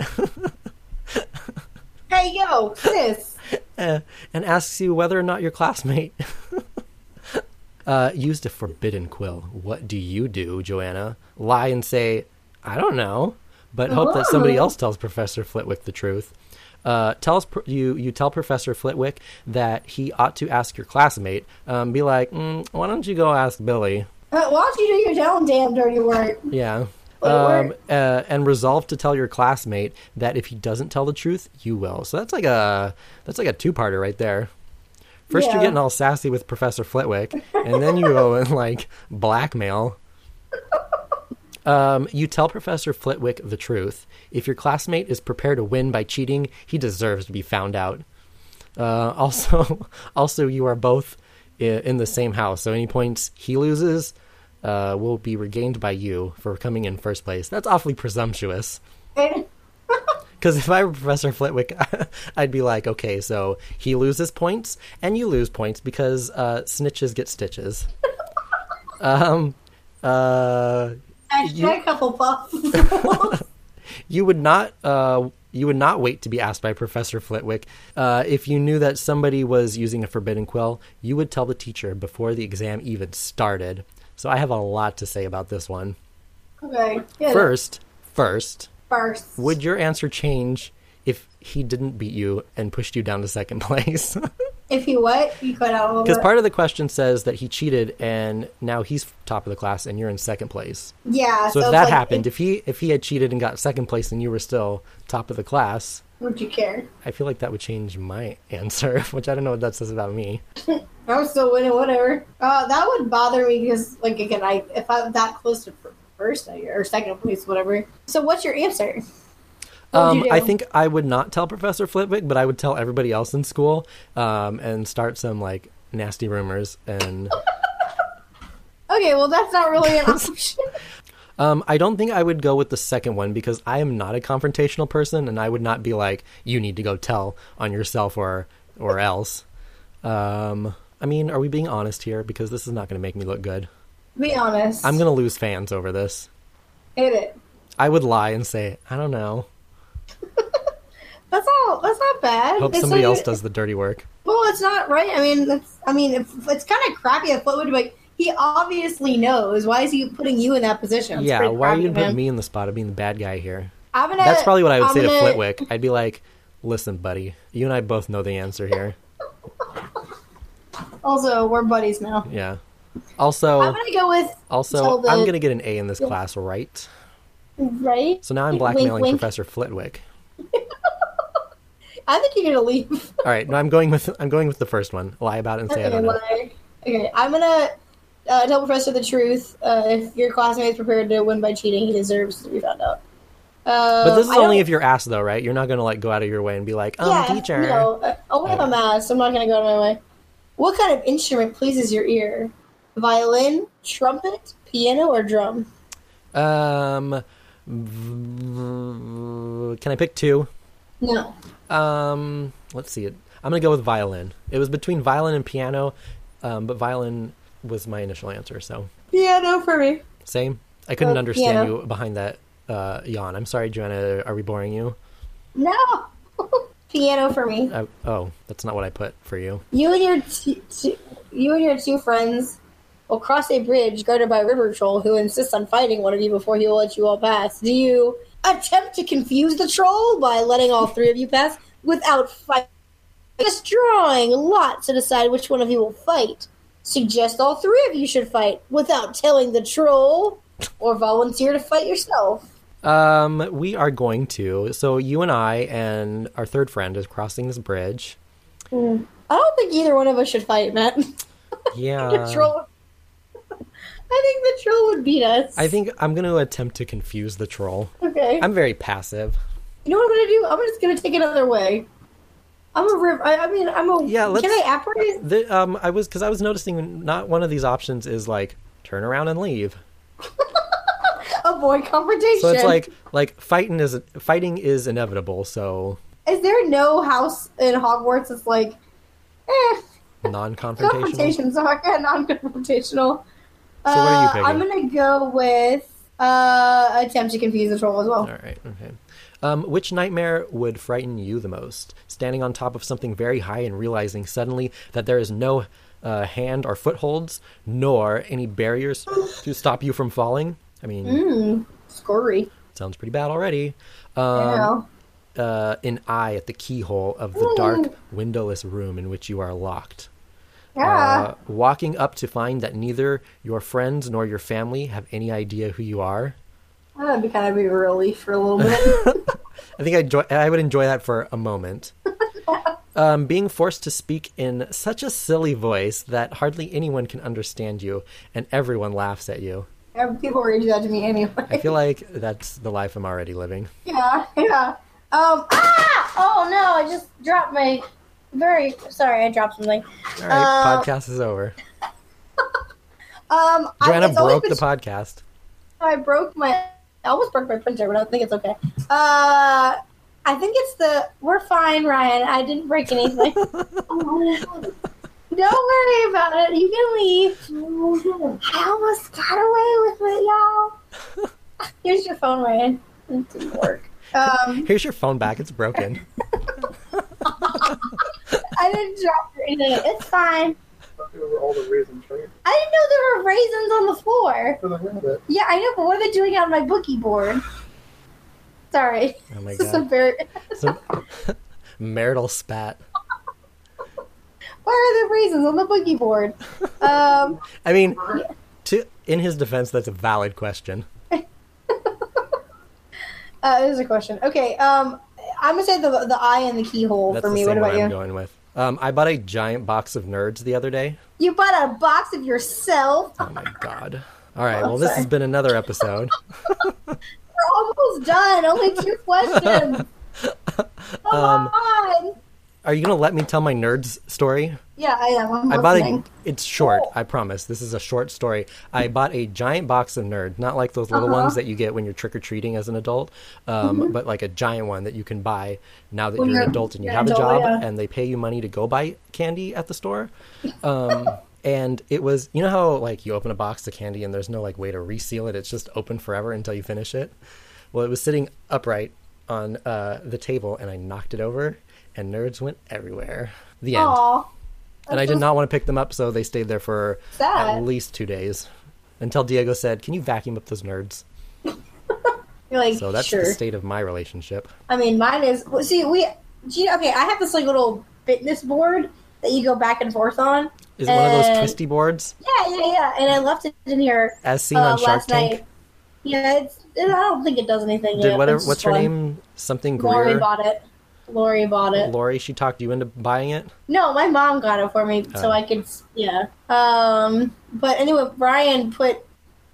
Hey, yo, sis.
uh, and asks you whether or not your classmate uh, used a forbidden quill. What do you do, Joanna? Lie and say, I don't know, but hope that somebody else tells Professor Flitwick the truth. Uh, tells pr- you you tell Professor Flitwick that he ought to ask your classmate. Um, be like, mm, why don't you go ask Billy?
Uh, why don't you do your own damn dirty work?
Yeah.
What
Um,
work?
uh, and resolve to tell your classmate that if he doesn't tell the truth, you will. So that's like a that's like a two-parter right there. First,
Yeah.
you're getting all sassy with Professor Flitwick, and then you go and like blackmail. Um, you tell Professor Flitwick the truth. If your classmate is prepared to win by cheating, he deserves to be found out. Uh, also, also, you are both i- in the same house, so any points he loses uh, will be regained by you for coming in first place. That's awfully presumptuous.
And-
Because if I were Professor Flitwick, I'd be like, okay, so he loses points and you lose points because uh, snitches get stitches. um, uh,
Hashtag Hufflepuff.
you would not, uh, you would not wait to be asked by Professor Flitwick. Uh, if you knew that somebody was using a forbidden quill, you would tell the teacher before the exam even started. So I have a lot to say about this one.
Okay. Yeah,
First, first.
First.
Would your answer change if he didn't beat you and pushed you down to second place?
If you what? You cut out a little
Because
bit.
part of the question says that he cheated and now he's top of the class and you're in second place.
Yeah.
So, if
it's
that
like,
happened, if he if he had cheated and got second place and you were still top of the class,
would you care?
I feel like that would change my answer, which I don't know what that says about me.
I'm still winning, whatever. Uh, that would bother me because, like, again, I if I'm that close to fir- first or second place, whatever. So, what's your answer? What would
Um,
you do?
I think I would not tell Professor Flitwick, but I would tell everybody else in school um, and start some like nasty rumors. And
Okay, well, that's not really an option.
um, I don't think I would go with the second one because I am not a confrontational person, and I would not be like, "You need to go tell on yourself or or else." Um, I mean, are we being honest here? Because this is not going to make me look good.
Be honest.
I'm going to lose fans over this.
Hit it.
I would lie and say, "I don't know."
That's all. That's not bad.
Hope
It's
somebody
like-
else does the dirty work.
Well, it's not right. I mean, it's, I mean, if, it's kind of crappy if Flip would be like, he obviously knows. Why is he putting you in that position? It's
Yeah,
pretty
why are you
crappy,
gonna put
man.
me in the spot of being the bad guy here?
I'm gonna,
That's probably what I would
I'm
say to
gonna-
Flitwick. I'd be like, "Listen, buddy, you and I both know the answer here."
Also, we're buddies now.
Yeah. Also,
I'm gonna go with
also,
tell the-
I'm gonna get an A in this class, right?
right.
So now I'm
Wink,
blackmailing
wink.
Professor Flitwick.
I think you're gonna leave.
All right, no, I'm going with I'm going with the first one. Lie about it and say I
Okay,
don't know.
lie. Okay, I'm gonna uh, tell Professor the truth. Uh, if your classmate is prepared to win by cheating, he deserves to be found out. Uh,
But this is
I
only
don't-
if you're asked, though, right? You're not going to like go out of your way and be like, um,
yeah,
teacher.
You know, uh, only if I'm asked. I'm not going to go out of my way. What kind of instrument pleases your ear? Violin, trumpet, piano, or drum?
Um, v- can I pick two?
No.
Um, let's see. I'm going to go with violin. It was between violin and piano, um, but violin was my initial answer, so.
Piano for me.
Same. I couldn't
Uh,
understand
piano.
you behind that uh, yawn. I'm sorry, Joanna. Are we boring you?
No. Piano for me.
I, oh, that's not what I put for you.
You and your t- t- you and your two friends will cross a bridge guarded by a river troll who insists on fighting one of you before he will let you all pass. Do you attempt to confuse the troll by letting all three of you pass without fighting? Just drawing lots to decide which one of you will fight. Suggest all three of you should fight without telling the troll, or volunteer to fight yourself.
Um, we are going to. So you and I and our third friend is crossing this bridge.
I don't think either one of us should fight, Matt.
Yeah.
the troll. I think the troll would beat us.
I think I'm going to attempt to confuse the troll.
Okay.
I'm very passive.
You know what I'm gonna do? I'm just gonna take it another way. I'm a river. I, I mean, I'm a.
Yeah, let's-
Can I apparate?
The, um, I was because I was noticing not one of these options is like turn around and leave.
Avoid confrontation.
So it's like like fighting is fighting is inevitable. So
is there no house in Hogwarts that's like, eh,
non-confrontational.
confrontation? So I got non-confrontational.
So what are you
Uh,
picking?
I'm gonna go with uh, attempt to confuse the troll as well.
All right. Okay. Um, which nightmare would frighten you the most? Standing on top of something very high and realizing suddenly that there is no uh, hand or footholds, nor any barriers to stop you from falling. I mean,
Mm, scurry.
sounds pretty bad already.
You
Um,
know.
uh, an eye at the keyhole of the dark, windowless room in which you are locked.
Yeah.
Uh, walking up to find that neither your friends nor your family have any idea who you are.
That'd be kind of be a relief for a little bit.
I think I enjoy, I would enjoy that for a moment. Um, being forced to speak in such a silly voice that hardly anyone can understand you, and everyone laughs at you.
Yeah, people already do that to me anyway.
I feel like that's the life I'm already living.
Yeah, yeah. Um, ah! Oh no, I just dropped my. Very sorry, I dropped something.
All right,
Uh,
podcast is over.
Um,
Joanna
I, it's always
broke
been-
the podcast.
I broke my. I almost broke my printer, but I think it's okay. Uh, I think it's the. We're fine, Ryan. I didn't break anything. Don't worry about it. You can leave. I almost got away with it, y'all. Here's your phone, Ryan. It didn't work. Um,
Here's your phone back. It's broken.
I didn't drop anything. It's fine.
There were all the raisins, right?
I didn't know there were raisins on the floor.
For the rabbit.
Yeah, I know, but what are they doing on my bookie board? Sorry.
Oh my
This is a
god.
very.
Some marital spat.
Why are there raisins on the bookie board? Um,
I mean, to in his defense, that's a valid question.
uh, there's a question. Okay, um, I'm gonna say the the eye and the keyhole
That's
for
the
me.
same
What
one
about
I'm
you?
going with. Um, I bought a giant box of Nerds the other day.
You bought a box of yourself.
Oh my god. All right,
Oh,
well, this
sorry.
has been another episode.
We're almost done. Only two questions. Come
Um,
on.
Are you going to let me tell my Nerds story?
Yeah, I am. I'm
I bought a.
listening.
It's short.
Oh.
I promise. This is a short story. I bought a giant box of Nerd, not like those little
Uh-huh.
ones that you get when you're trick or treating as an adult, um, but like a giant one that you can buy now that
When
you're an
you're-
adult and you
you're
have a
an adult,
job
yeah.
and they pay you money to go buy candy at the store. Um, and it was, you know how like you open a box of candy and there's no like way to reseal it. It's just open forever until you finish it. Well, it was sitting upright on uh, the table and I knocked it over and Nerds went everywhere. The end.
Aw.
And I did not want to pick them up, so they stayed there for
Sad.
at least two days. Until Diego said, "Can you vacuum up those Nerds?"
You're like,
So that's
sure.
the state of my relationship.
I mean, mine is. well, See, we. do you- Okay, I have this like little fitness board that you go back and forth on.
Is it one of those
And-
twisty boards,
Yeah, yeah, yeah. And I left it in here
as seen
uh,
on Shark
last
Tank?
night. Yeah, it's. I don't think it does anything.
Did
yet.
whatever?
It's
What's
just
her
fun.
name? Something
Lori
Greer.
bought it. Lori bought it.
Lori. She talked you into buying it.
No, my mom got it for me, so
Oh.
I could. Yeah. Um. But anyway, Brian put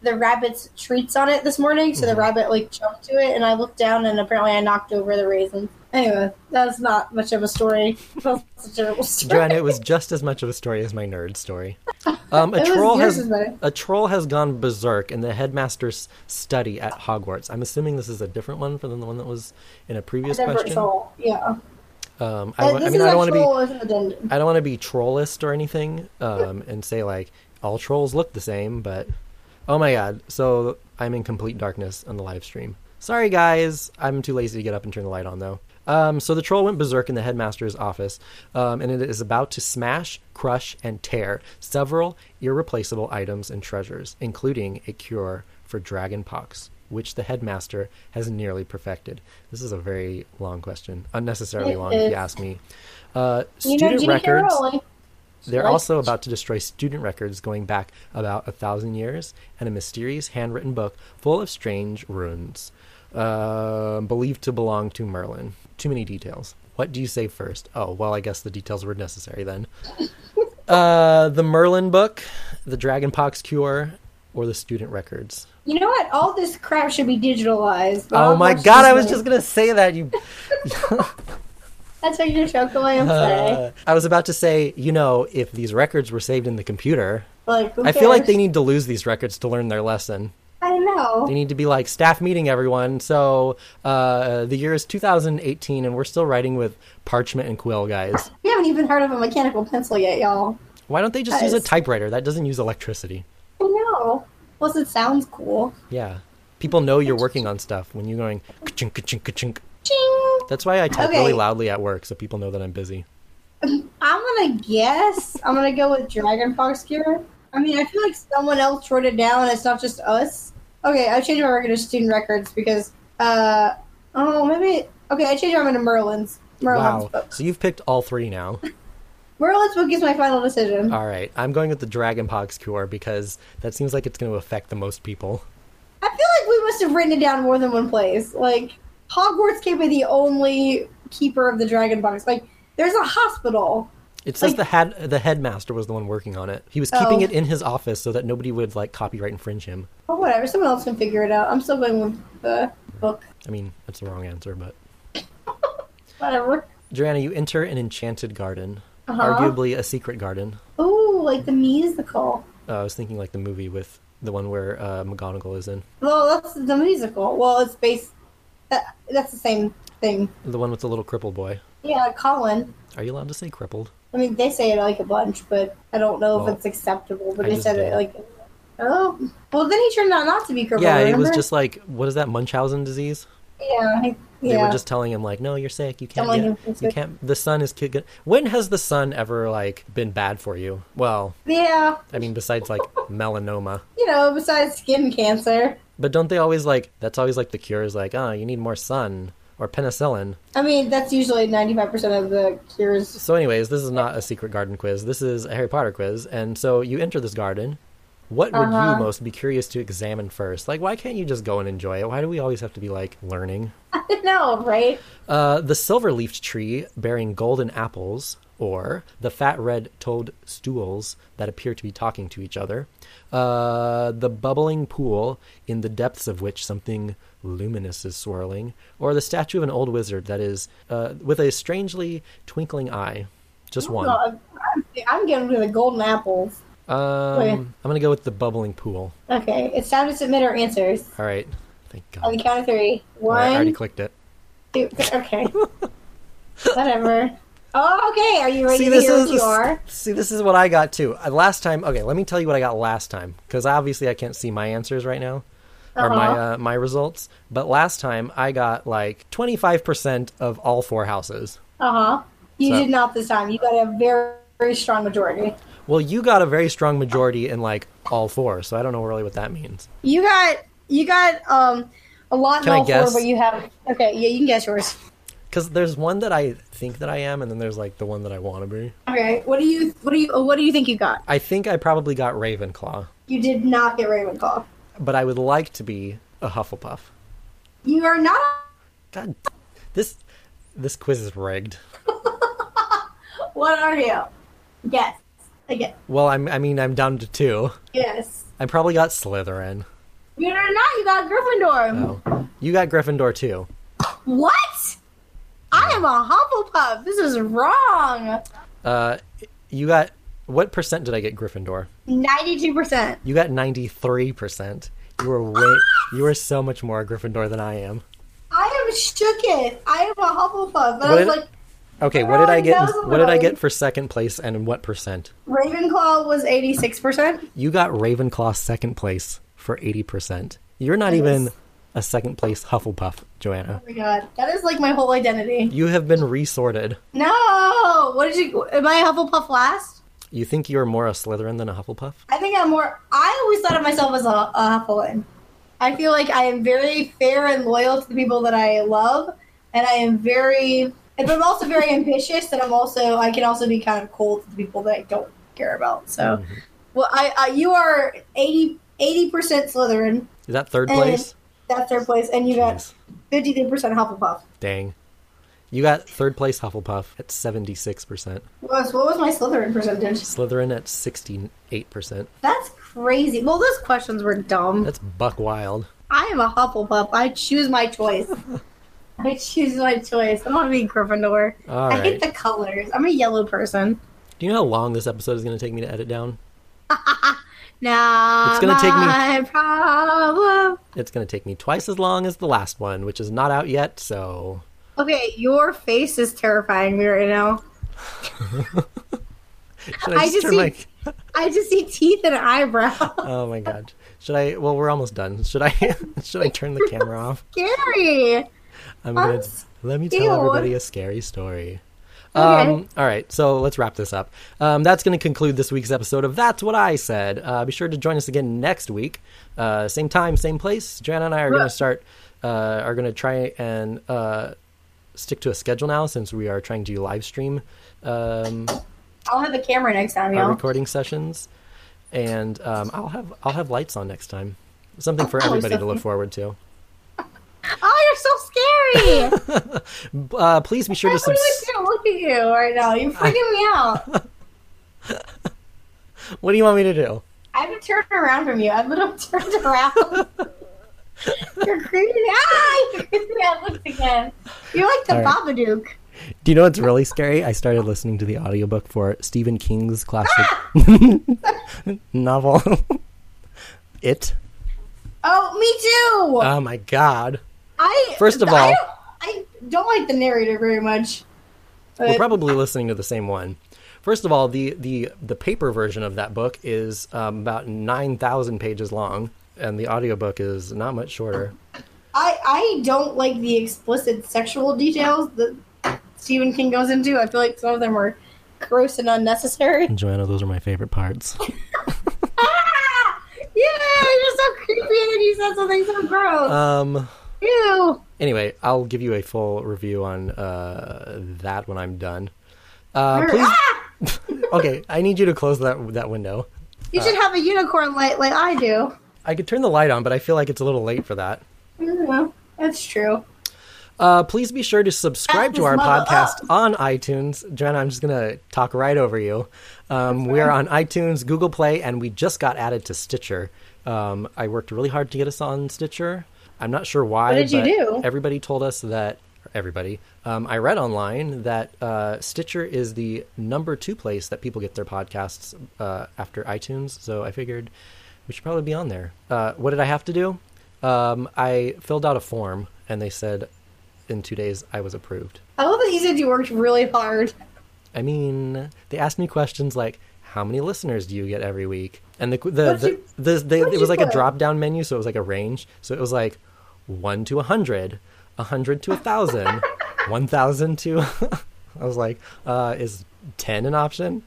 the rabbit's treats on it this morning, so mm-hmm. the rabbit like jumped to it, and I looked down, and apparently I knocked over the raisins. Anyway, that's not much of a story. That's a terrible story.
Joanna, it was just as much of a story as my nerd story. Um, a troll has a troll has gone berserk in the headmaster's study at Hogwarts. I'm assuming this is a different one from the one that was in a previous a question.
Troll. Yeah.
Um, I, I mean, I don't want to be. I don't want to be trollist or anything, um, and say like all trolls look the same. But oh my god, so I'm in complete darkness on the live stream. Sorry guys, I'm too lazy to get up and turn the light on though. Um, so the troll went berserk in the headmaster's office, um, and it is about to smash, crush, and tear several irreplaceable items and treasures, including a cure for dragonpox, which the headmaster has nearly perfected. This is a very long question, unnecessarily
it
long
is.
if you ask me. Uh,
you
student
know,
records.
Carroll,
They're
like,
also about to destroy student records going back about a thousand years, and a mysterious handwritten book full of strange runes, uh, believed to belong to Merlin. Too many details. What do you say first? Oh, well, I guess the details were necessary then. uh, the Merlin book, the dragonpox cure, or the student records?
You know what? All this crap should be digitalized.
Oh my god, I was just going to say that. You.
That's what you're choking away. I'm sorry.
Uh, I was about to say, you know, if these records were saved in the computer,
like, who
I
cares?
feel like they need to lose these records to learn their lesson.
I know.
They need to be like, staff meeting, everyone. So uh, the year is two thousand eighteen, and we're still writing with parchment and quill, guys.
We haven't even heard of a mechanical pencil yet, y'all.
Why don't they just
that
use
is...
a typewriter? That doesn't use electricity.
I know. Plus, it sounds cool.
Yeah. People know you're working on stuff when you're going ka-chink, ka-chink, ka-chink.
Ching.
That's why I type
okay.
really loudly at work, so people know that I'm busy.
I'm gonna guess. I'm gonna go with Dragonpox Cure. I mean, I feel like someone else wrote it down, and it's not just us. Okay, I changed my record to student records because, uh, oh, maybe, okay, I changed mine to Merlin's. Merlin's
wow.
book.
So you've picked all three now.
Merlin's book is my final decision.
All right, I'm going with the Dragonpox Cure because that seems like it's going to affect the most people.
I feel like we must have written it down more than one place. Like, Hogwarts can't be the only keeper of the Dragonpox. Like, there's a hospital.
It says
like,
the head the headmaster was the one working on it. He was keeping oh. it in his office so that nobody would like copyright infringe him.
Oh, whatever. Someone else can figure it out. I'm still going with the book.
I mean, that's the wrong answer, but
whatever.
Joanna, you enter an enchanted garden,
uh-huh.
arguably a secret garden.
Ooh, like the musical.
Uh, I was thinking like the movie with the one where uh, McGonagall is in.
Well, that's the musical. Well, it's based. That, that's the same thing.
The one with the little crippled boy.
Yeah, Colin.
Are you allowed to say crippled?
I mean, they say it like a bunch, but I don't know
well,
if it's acceptable. But
I
they said
did.
it like, oh, well, then he turned out not to be crippled.
Yeah,
remember?
it was just like, what is that, Munchausen disease?
Yeah, he,
They
yeah.
were just telling him like, no, you're sick. You can't.
Telling
Get, you can't. The sun is. Ki- when has the sun ever like been bad for you? Well,
yeah.
I mean, besides like melanoma.
You know, besides skin cancer.
But don't they always like? That's always like the cure is like, oh, you need more sun. Or penicillin.
I mean, that's usually ninety-five percent of the cures.
So anyways, this is not a secret garden quiz. This is a Harry Potter quiz. And so you enter this garden. What would
uh-huh.
you most be curious to examine first? Like, why can't you just go and enjoy it? Why do we always have to be, like, learning?
I know, right?
Uh, the silver-leafed tree bearing golden apples, or the fat red toad stools that appear to be talking to each other. Uh, the bubbling pool in the depths of which something luminous is swirling, or the statue of an old wizard that is uh, with a strangely twinkling eye. Just one.
No, I'm, I'm getting to the golden apples.
Um,
okay.
I'm going to go with the bubbling pool.
Okay, it's time to submit our answers.
All right. Thank God.
On the count of three. One.
Right, I already clicked it.
Two, okay. Whatever. Oh, okay. Are you ready
see,
to
this
hear
is,
what you
this,
are?
See, this is what I got, too. Uh, last time... Okay, let me tell you what I got last time. Because obviously I can't see my answers right now.
Uh-huh.
Or my uh, my results. But last time I got, like, twenty-five percent of all four houses.
Uh-huh. You
so.
did not this time. You got a very, very strong majority.
Well, you got a very strong majority in, like, all four. So I don't know really what that means.
You got... You got, um... a lot in
Can I
all
guess?
four, but you have... Okay, yeah, you can guess yours.
Because there's one that I think that I am, and then there's, like, the one that I want to be.
Okay, what do you... What do you... What do you think you got?
I think I probably got Ravenclaw.
You did not get Ravenclaw.
But I would like to be a Hufflepuff.
You are not...
God, this this quiz is rigged.
What are you? Guess. Again.
Well, I'm, I mean, I'm down to two.
Yes.
I probably got Slytherin.
You did not. You got Gryffindor.
Oh, you got Gryffindor too.
What? I am a Hufflepuff. This is wrong.
Uh, you got what percent did I get Gryffindor?
Ninety-two percent.
You got ninety-three percent. You were way. You were so much more Gryffindor than I am.
I am shooketh. I am a Hufflepuff. But
What
I was
did-
like,
Okay, what did I get?
Everyone knows
What did I
about
get
it.
for second place, and what percent?
Ravenclaw was eighty-six percent.
You got Ravenclaw second place for eighty percent. You're not even a second place Hufflepuff, Joanna.
Oh my god, that is like my whole identity.
You have been resorted.
No, what did you? Am I a Hufflepuff last?
You think you're more a Slytherin than a Hufflepuff?
I think I'm more. I always thought of myself as a, a Hufflepuff. I feel like I am very fair and loyal to the people that I love, and I am very. But I'm also very ambitious, and I'm also. I can also be kind of cold to the people that I don't care about. So,
Mm-hmm.
well, I, I you are eighty percent Slytherin.
Is that third
And
place?
That's third place, and you got
Jeez.
fifty-three percent Hufflepuff.
Dang. You got third place Hufflepuff at seventy-six percent.
What was, what was my Slytherin percentage?
Slytherin at sixty-eight percent.
That's crazy. Well, those questions were dumb.
That's buck wild.
I am a Hufflepuff. I choose my choice. I choose my choice. I don't want to be Gryffindor.
All
I hate
right.
the colors. I'm a yellow person.
Do you know how long this episode is going to take me to edit down?
Nah,
It's gonna take me-
my problem.
It's going to take me twice as long as the last one, which is not out yet, so...
Okay, your face is terrifying me right now.
Should I
I
just
just
turn
see-
my...
I just see teeth and eyebrows.
Oh my god. Should I... Well, we're almost done. Should I Should I turn the camera off?
Scary.
I'm going
I'm
to... Let me tell
Ew.
everybody a scary story.
Okay.
Um, all right, so let's wrap this up. Um, that's going to conclude this week's episode of That's What I Said. Uh, be sure to join us again next week. Uh, same time, same place. Joanna and I are going to start, uh, are going to try and uh, stick to a schedule now since we are trying to live stream um,
I'll have a camera next time,
our
y'all.
recording sessions. And um, I'll have I'll have lights on next time. Something for
Oh,
everybody to
so-
look forward to.
Oh, you're so scary.
Uh, please be sure
I
to subscribe.
really can't look at you right now. You're freaking me out.
What do you want me to do?
I have to turn around from you. I literally turned around. You're creeping me out. You're creeping me out. Look again. You're like the
All right.
Babadook.
Do you know what's really scary? I started listening to the audiobook for Stephen King's classic novel, It.
Oh, me too.
Oh my god.
I
first of
I
all-
don't, I don't like the narrator very much. But
We're probably listening to the same one. First of all, the, the, the paper version of that book is um, about nine thousand pages long, and the audiobook is not much shorter.
I I don't like the explicit sexual details that Stephen King goes into. I feel like some of them are gross and unnecessary.
Joanna, those are my favorite parts.
Ah! Yeah, you're so creepy, and then you said something so gross.
Um...
Ew.
Anyway, I'll give you a full review on uh, that when I'm done. Uh,
Ah!
please, okay. I need you to close that that window.
You should have a unicorn light like I do.
I could turn the light on, but I feel like it's a little late for that.
Yeah, that's true.
Uh, please be sure to subscribe
Back
to
this
our
mother
podcast
up.
on iTunes. Joanna, I'm just gonna talk right over you. Um, we are on iTunes, Google Play, and we just got added to Stitcher. Um, I worked really hard to get us on Stitcher. I'm not sure why.
What did you
but
do?
Everybody told us that. Everybody. Um, I read online that uh, Stitcher is the number two place that people get their podcasts uh, after iTunes. So I figured we should probably be on there. Uh, what did I have to do? Um, I filled out a form, and they said in two days I was approved.
I love that you said you worked really hard.
I mean, they asked me questions like, "How many listeners do you get every week?" And the the
What'd
the,
you-
the, the
what'd
it was
you
like a
put?
drop down menu, so it was like a range. So it was like one to a hundred, a hundred to a thousand, one thousand to. I was like, uh, "Is ten an option?"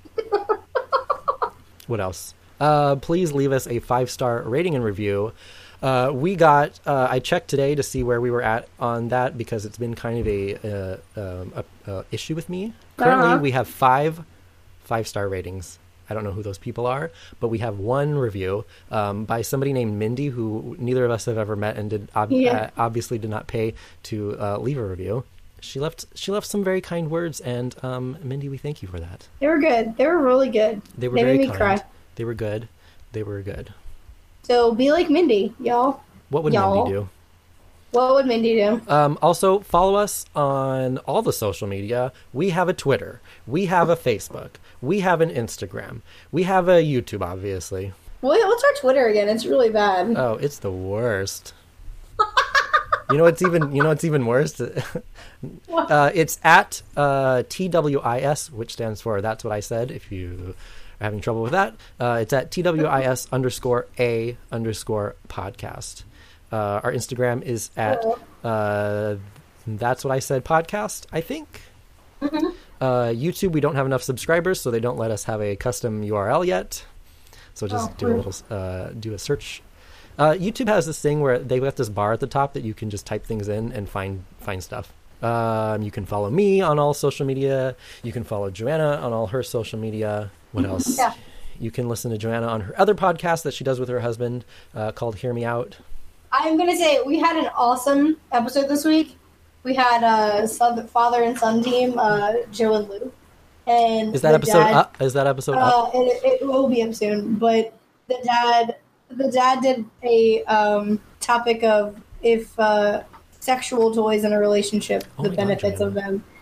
What else? Uh, please leave us a five star rating and review. Uh, we got. Uh, I checked today to see where we were at on that because it's been kind of a, uh, um, a, a issue with me. Currently,
Uh-huh.
we have five five star ratings. I don't know who those people are, but we have one review um, by somebody named Mindy, who neither of us have ever met, and did ob-
Yeah.
uh, obviously did not pay to uh, leave a review. She left. She left some very kind words, and um, Mindy, we thank you for that.
They were good. They were really good.
They were
They
very
made me
kind.
cry.
They were good. They were good.
So be like Mindy, y'all.
What would
Y'all.
Mindy do?
What would Mindy do?
Um, also, follow us on all the social media. We have a Twitter. We have a Facebook. We have an Instagram. We have a YouTube, obviously.
Wait, what's our Twitter again? It's really bad.
Oh, it's the worst. You know what's even you know what's even worse? uh, it's at uh, T W I S, which stands for That's What I Said. If you are having trouble with that, uh, it's at T W I S underscore A underscore podcast. Uh, our Instagram is at uh, That's What I Said podcast, I think.
Mm-hmm.
Uh, YouTube, we don't have enough subscribers, so they don't let us have a custom U R L yet. So just
Oh,
do a little, uh, do a search. Uh, YouTube has this thing where they've got this bar at the top that you can just type things in and find find stuff. Um, you can follow me on all social media. You can follow Joanna on all her social media. What else?
Yeah.
You can listen to Joanna on her other podcast that she does with her husband uh, called Hear Me Out.
I'm gonna say we had an awesome episode this week. We had uh, son, father and son team, uh, Joe and Lou. And
Is that
the
episode
dad,
up? Is that episode up?
Uh, it, it will be up soon, but the dad, the dad did a um, topic of if uh, sexual toys in a relationship,
Oh
the
my God,
benefits of
Joanna.
them,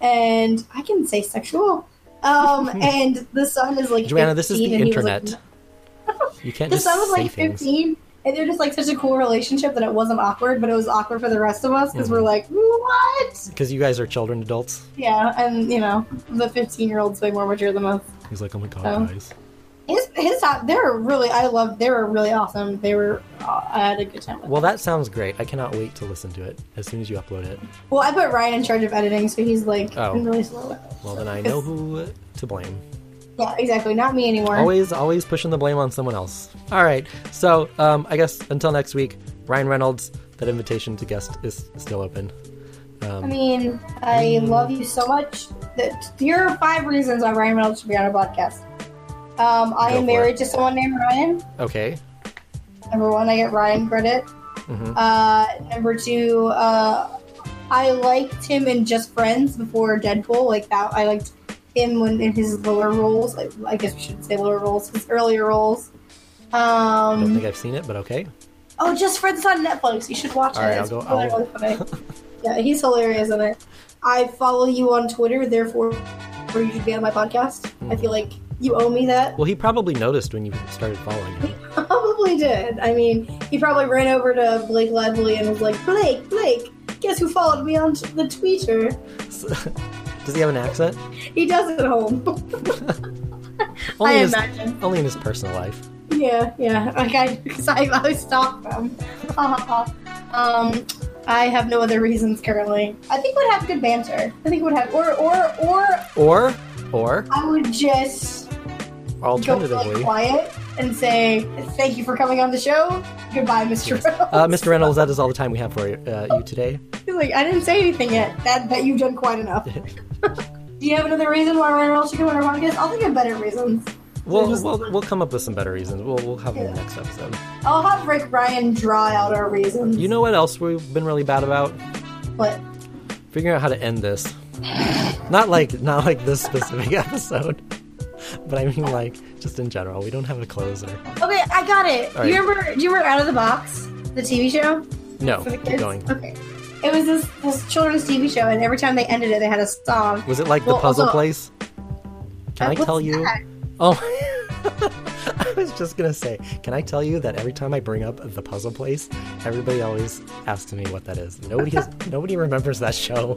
and I can say sexual. Um, and the son is like
Joanna, this is the
fifteen, and he was, like,
internet. You can't
the
just
son was
say
like
things.
fifteen, and they're just like such a cool relationship that it wasn't awkward, but it was awkward for the rest of us because
Mhm.
we're like, what?
Because you guys are children adults.
Yeah, and you know, the fifteen-year-old's way more mature than us.
He's like, oh my God,
Oh.
guys.
His his top, they were really, I loved, they were really awesome. They were, uh, I had a good time with
Well,
them.
that sounds great. I cannot wait to listen to it as soon as you upload it.
Well, I put Ryan in charge of editing, so he's like
Oh.
been really slow.
Well, then I know who to blame.
Yeah, exactly. Not me anymore.
Always, always pushing the blame on someone else. All right. So, um, I guess until next week, Ryan Reynolds, that invitation to guest is still open. Um,
I mean, I love you so much. That here are five reasons why Ryan Reynolds should be on a podcast. Um, I
Go
am
for
married
it.
to someone named Ryan.
okay.
Number one, I get Ryan credit.
hmm
Uh, number two, uh, I liked him in Just Friends before Deadpool. Like that, I liked him when in his lower roles. Like, I guess we should say lower roles. His earlier roles.
Don't
Um,
think I've seen it, but okay.
oh, Just Friends is on Netflix. You should watch
All
it.
right, I'll
It's
go-
really,
I'll-
really funny. Yeah, he's hilarious in it. I follow you on Twitter, therefore, you should be on my podcast. I feel like you owe me that.
Well, he probably noticed when you started following him.
Probably did. I mean, he probably ran over to Blake Lively and was like, Blake, Blake, guess who followed me on t- the Twitter?
Does he have an accent?
He does at home.
Only
I
in his,
imagine.
Only in his personal life.
Yeah, yeah. Like I, because I, I stalk them. um, I have no other reasons currently. I think we'd have good banter. I think we'd have, or, or, or
Or, or,
I would just go really
alternatively,
quiet and say, "Thank you for coming on the show. Goodbye, Mister Reynolds."
uh, Mister Reynolds, that is all the time we have for uh, you today.
He's like, I didn't say anything yet. That that you've done quite enough. Do you have another reason why Ryan Reynolds should come on our podcast? I'll think of better reasons.
We'll,
Just-
we'll, we'll come up with some better reasons. We'll, we'll have them in the next episode.
I'll have Rick Ryan draw out our reasons.
You know what else we've been really bad about?
what?
Figuring out how to end this. Not like not like this specific episode, but I mean like just in general. We don't have a closer.
Okay, I got it.
All
Do you
right.
remember? Do you remember Out of the Box, the T V show
No,
for the
keep
kids?
going.
Okay, it was this this children's T V show, and every time they ended it, they had a song.
Was it like
Well,
the puzzle
also-
place? Can
Uh,
I
what's
tell you?
that?
Oh, I was just gonna say. Can I tell you that every time I bring up the puzzle place, everybody always asks me what that is. Nobody has, nobody remembers that show.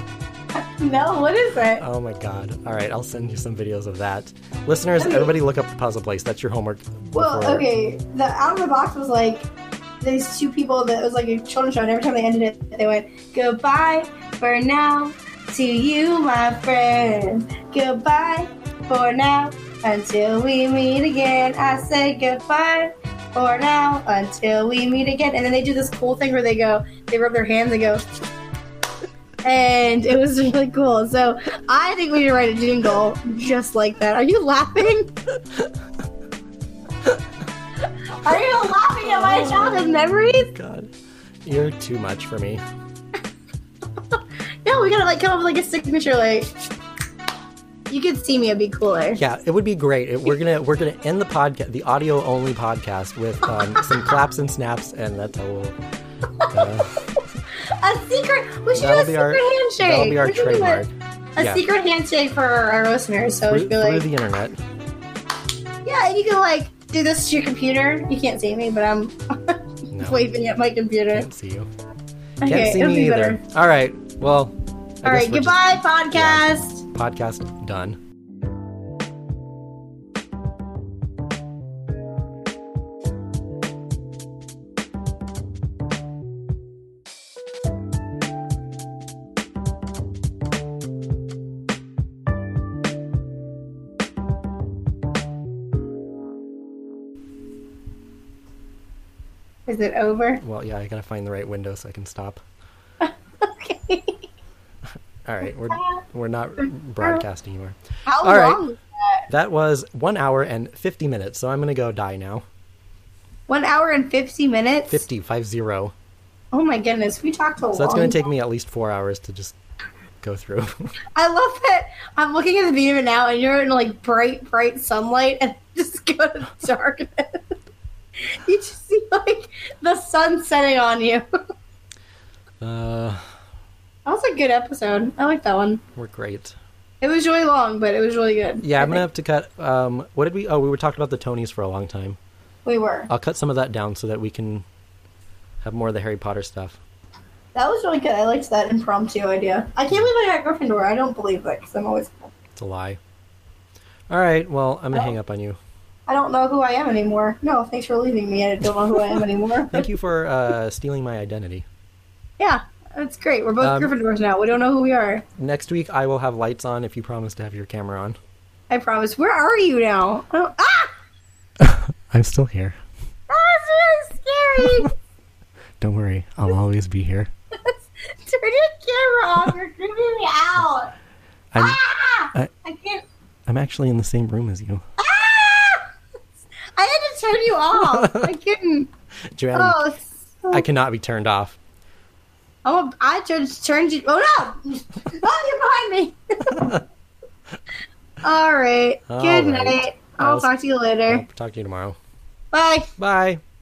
No, what is it?
Oh my god! All right, I'll send you some videos of that. Listeners, everybody look up the puzzle place. That's your homework.
Well,
before-
okay, the Out of the Box was like these two people that it was like a children's show, and every time they ended it, they went, "Goodbye for now to you, my friend. Goodbye for now until we meet again. I say goodbye for now until we meet again." And then they do this cool thing where they go, they rub their hands and go, and it was really cool. So I think we should write a jingle just like that. Are you laughing? Are you laughing at my childhood memories?
God, you're too much for me.
No, we gotta like come up with like a signature, like You could see me, it'd be cooler.
Yeah, it would be great. It, we're gonna we're gonna end the podcast, the audio only podcast, with um, some claps and snaps, and that's how we'll. Uh,
a secret. We should do
that'll
a
be
secret
our
handshake.
that'll be our
We should do
trademark.
A, a
Yeah.
secret handshake for our listeners. So
Through,
it'd be
through
like,
the internet.
yeah, and you can like do this to your computer. You can't see me, but I'm
No,
waving at my computer.
can't see you. Can't
Okay,
see
it'll
me
be
either.
better.
All right. Well. I
All
guess
right,
we're
goodbye,
just-
podcast.
podcast done.
Is it over?
Well, yeah, I gotta find the right window so I can stop.
Okay.
All right, we're we're not broadcasting anymore.
How
All right.
long was that?
That was one hour and fifty minutes. So I'm gonna go die now.
One hour and fifty minutes.
Fifty five zero.
Oh my goodness, we talked a long.
So that's gonna take me at least four hours to just go through.
I love that. I'm looking at the video of it now, and you're in like bright, bright sunlight, and just go to darkness. You just see like the sun setting on you.
uh,
That was a good episode. I like that one.
we're great.
It was really long, but it was really good.
Yeah,
I
I'm gonna
think.
have to cut. Um, what did we? Oh, we were talking about the Tonys for a long time.
We were.
I'll cut some of that down so that we can have more of the Harry Potter stuff.
That was really good. I liked that impromptu idea. I can't believe I got Gryffindor. I don't believe it because I'm always.
It's a lie. All right. Well, I'm gonna
Oh.
hang up on you.
I don't know who I am anymore. No, thanks for leaving me. I don't know who I am anymore.
Thank you for uh, stealing my identity.
Yeah, that's great. We're both
Um,
Gryffindors now. We don't know who we are.
Next week, I will have lights on if you promise to have your camera on.
I promise. Where are you now? Oh, ah!
I'm still here.
That's really scary.
Don't worry. I'll always be here.
Turn your camera off. You're creeping me out.
I'm,
Ah!
I-
I can't.
I'm actually in the same room as you.
Ah! I had to turn you off. I couldn't.
Joanna,
Oh, so...
I cannot be turned off.
Oh, I just turned you. Oh no! Oh, you're behind me. All right.
All
Good
right.
night. I'll
I'll-
talk to you later.
I'll talk to you tomorrow.
Bye.
Bye.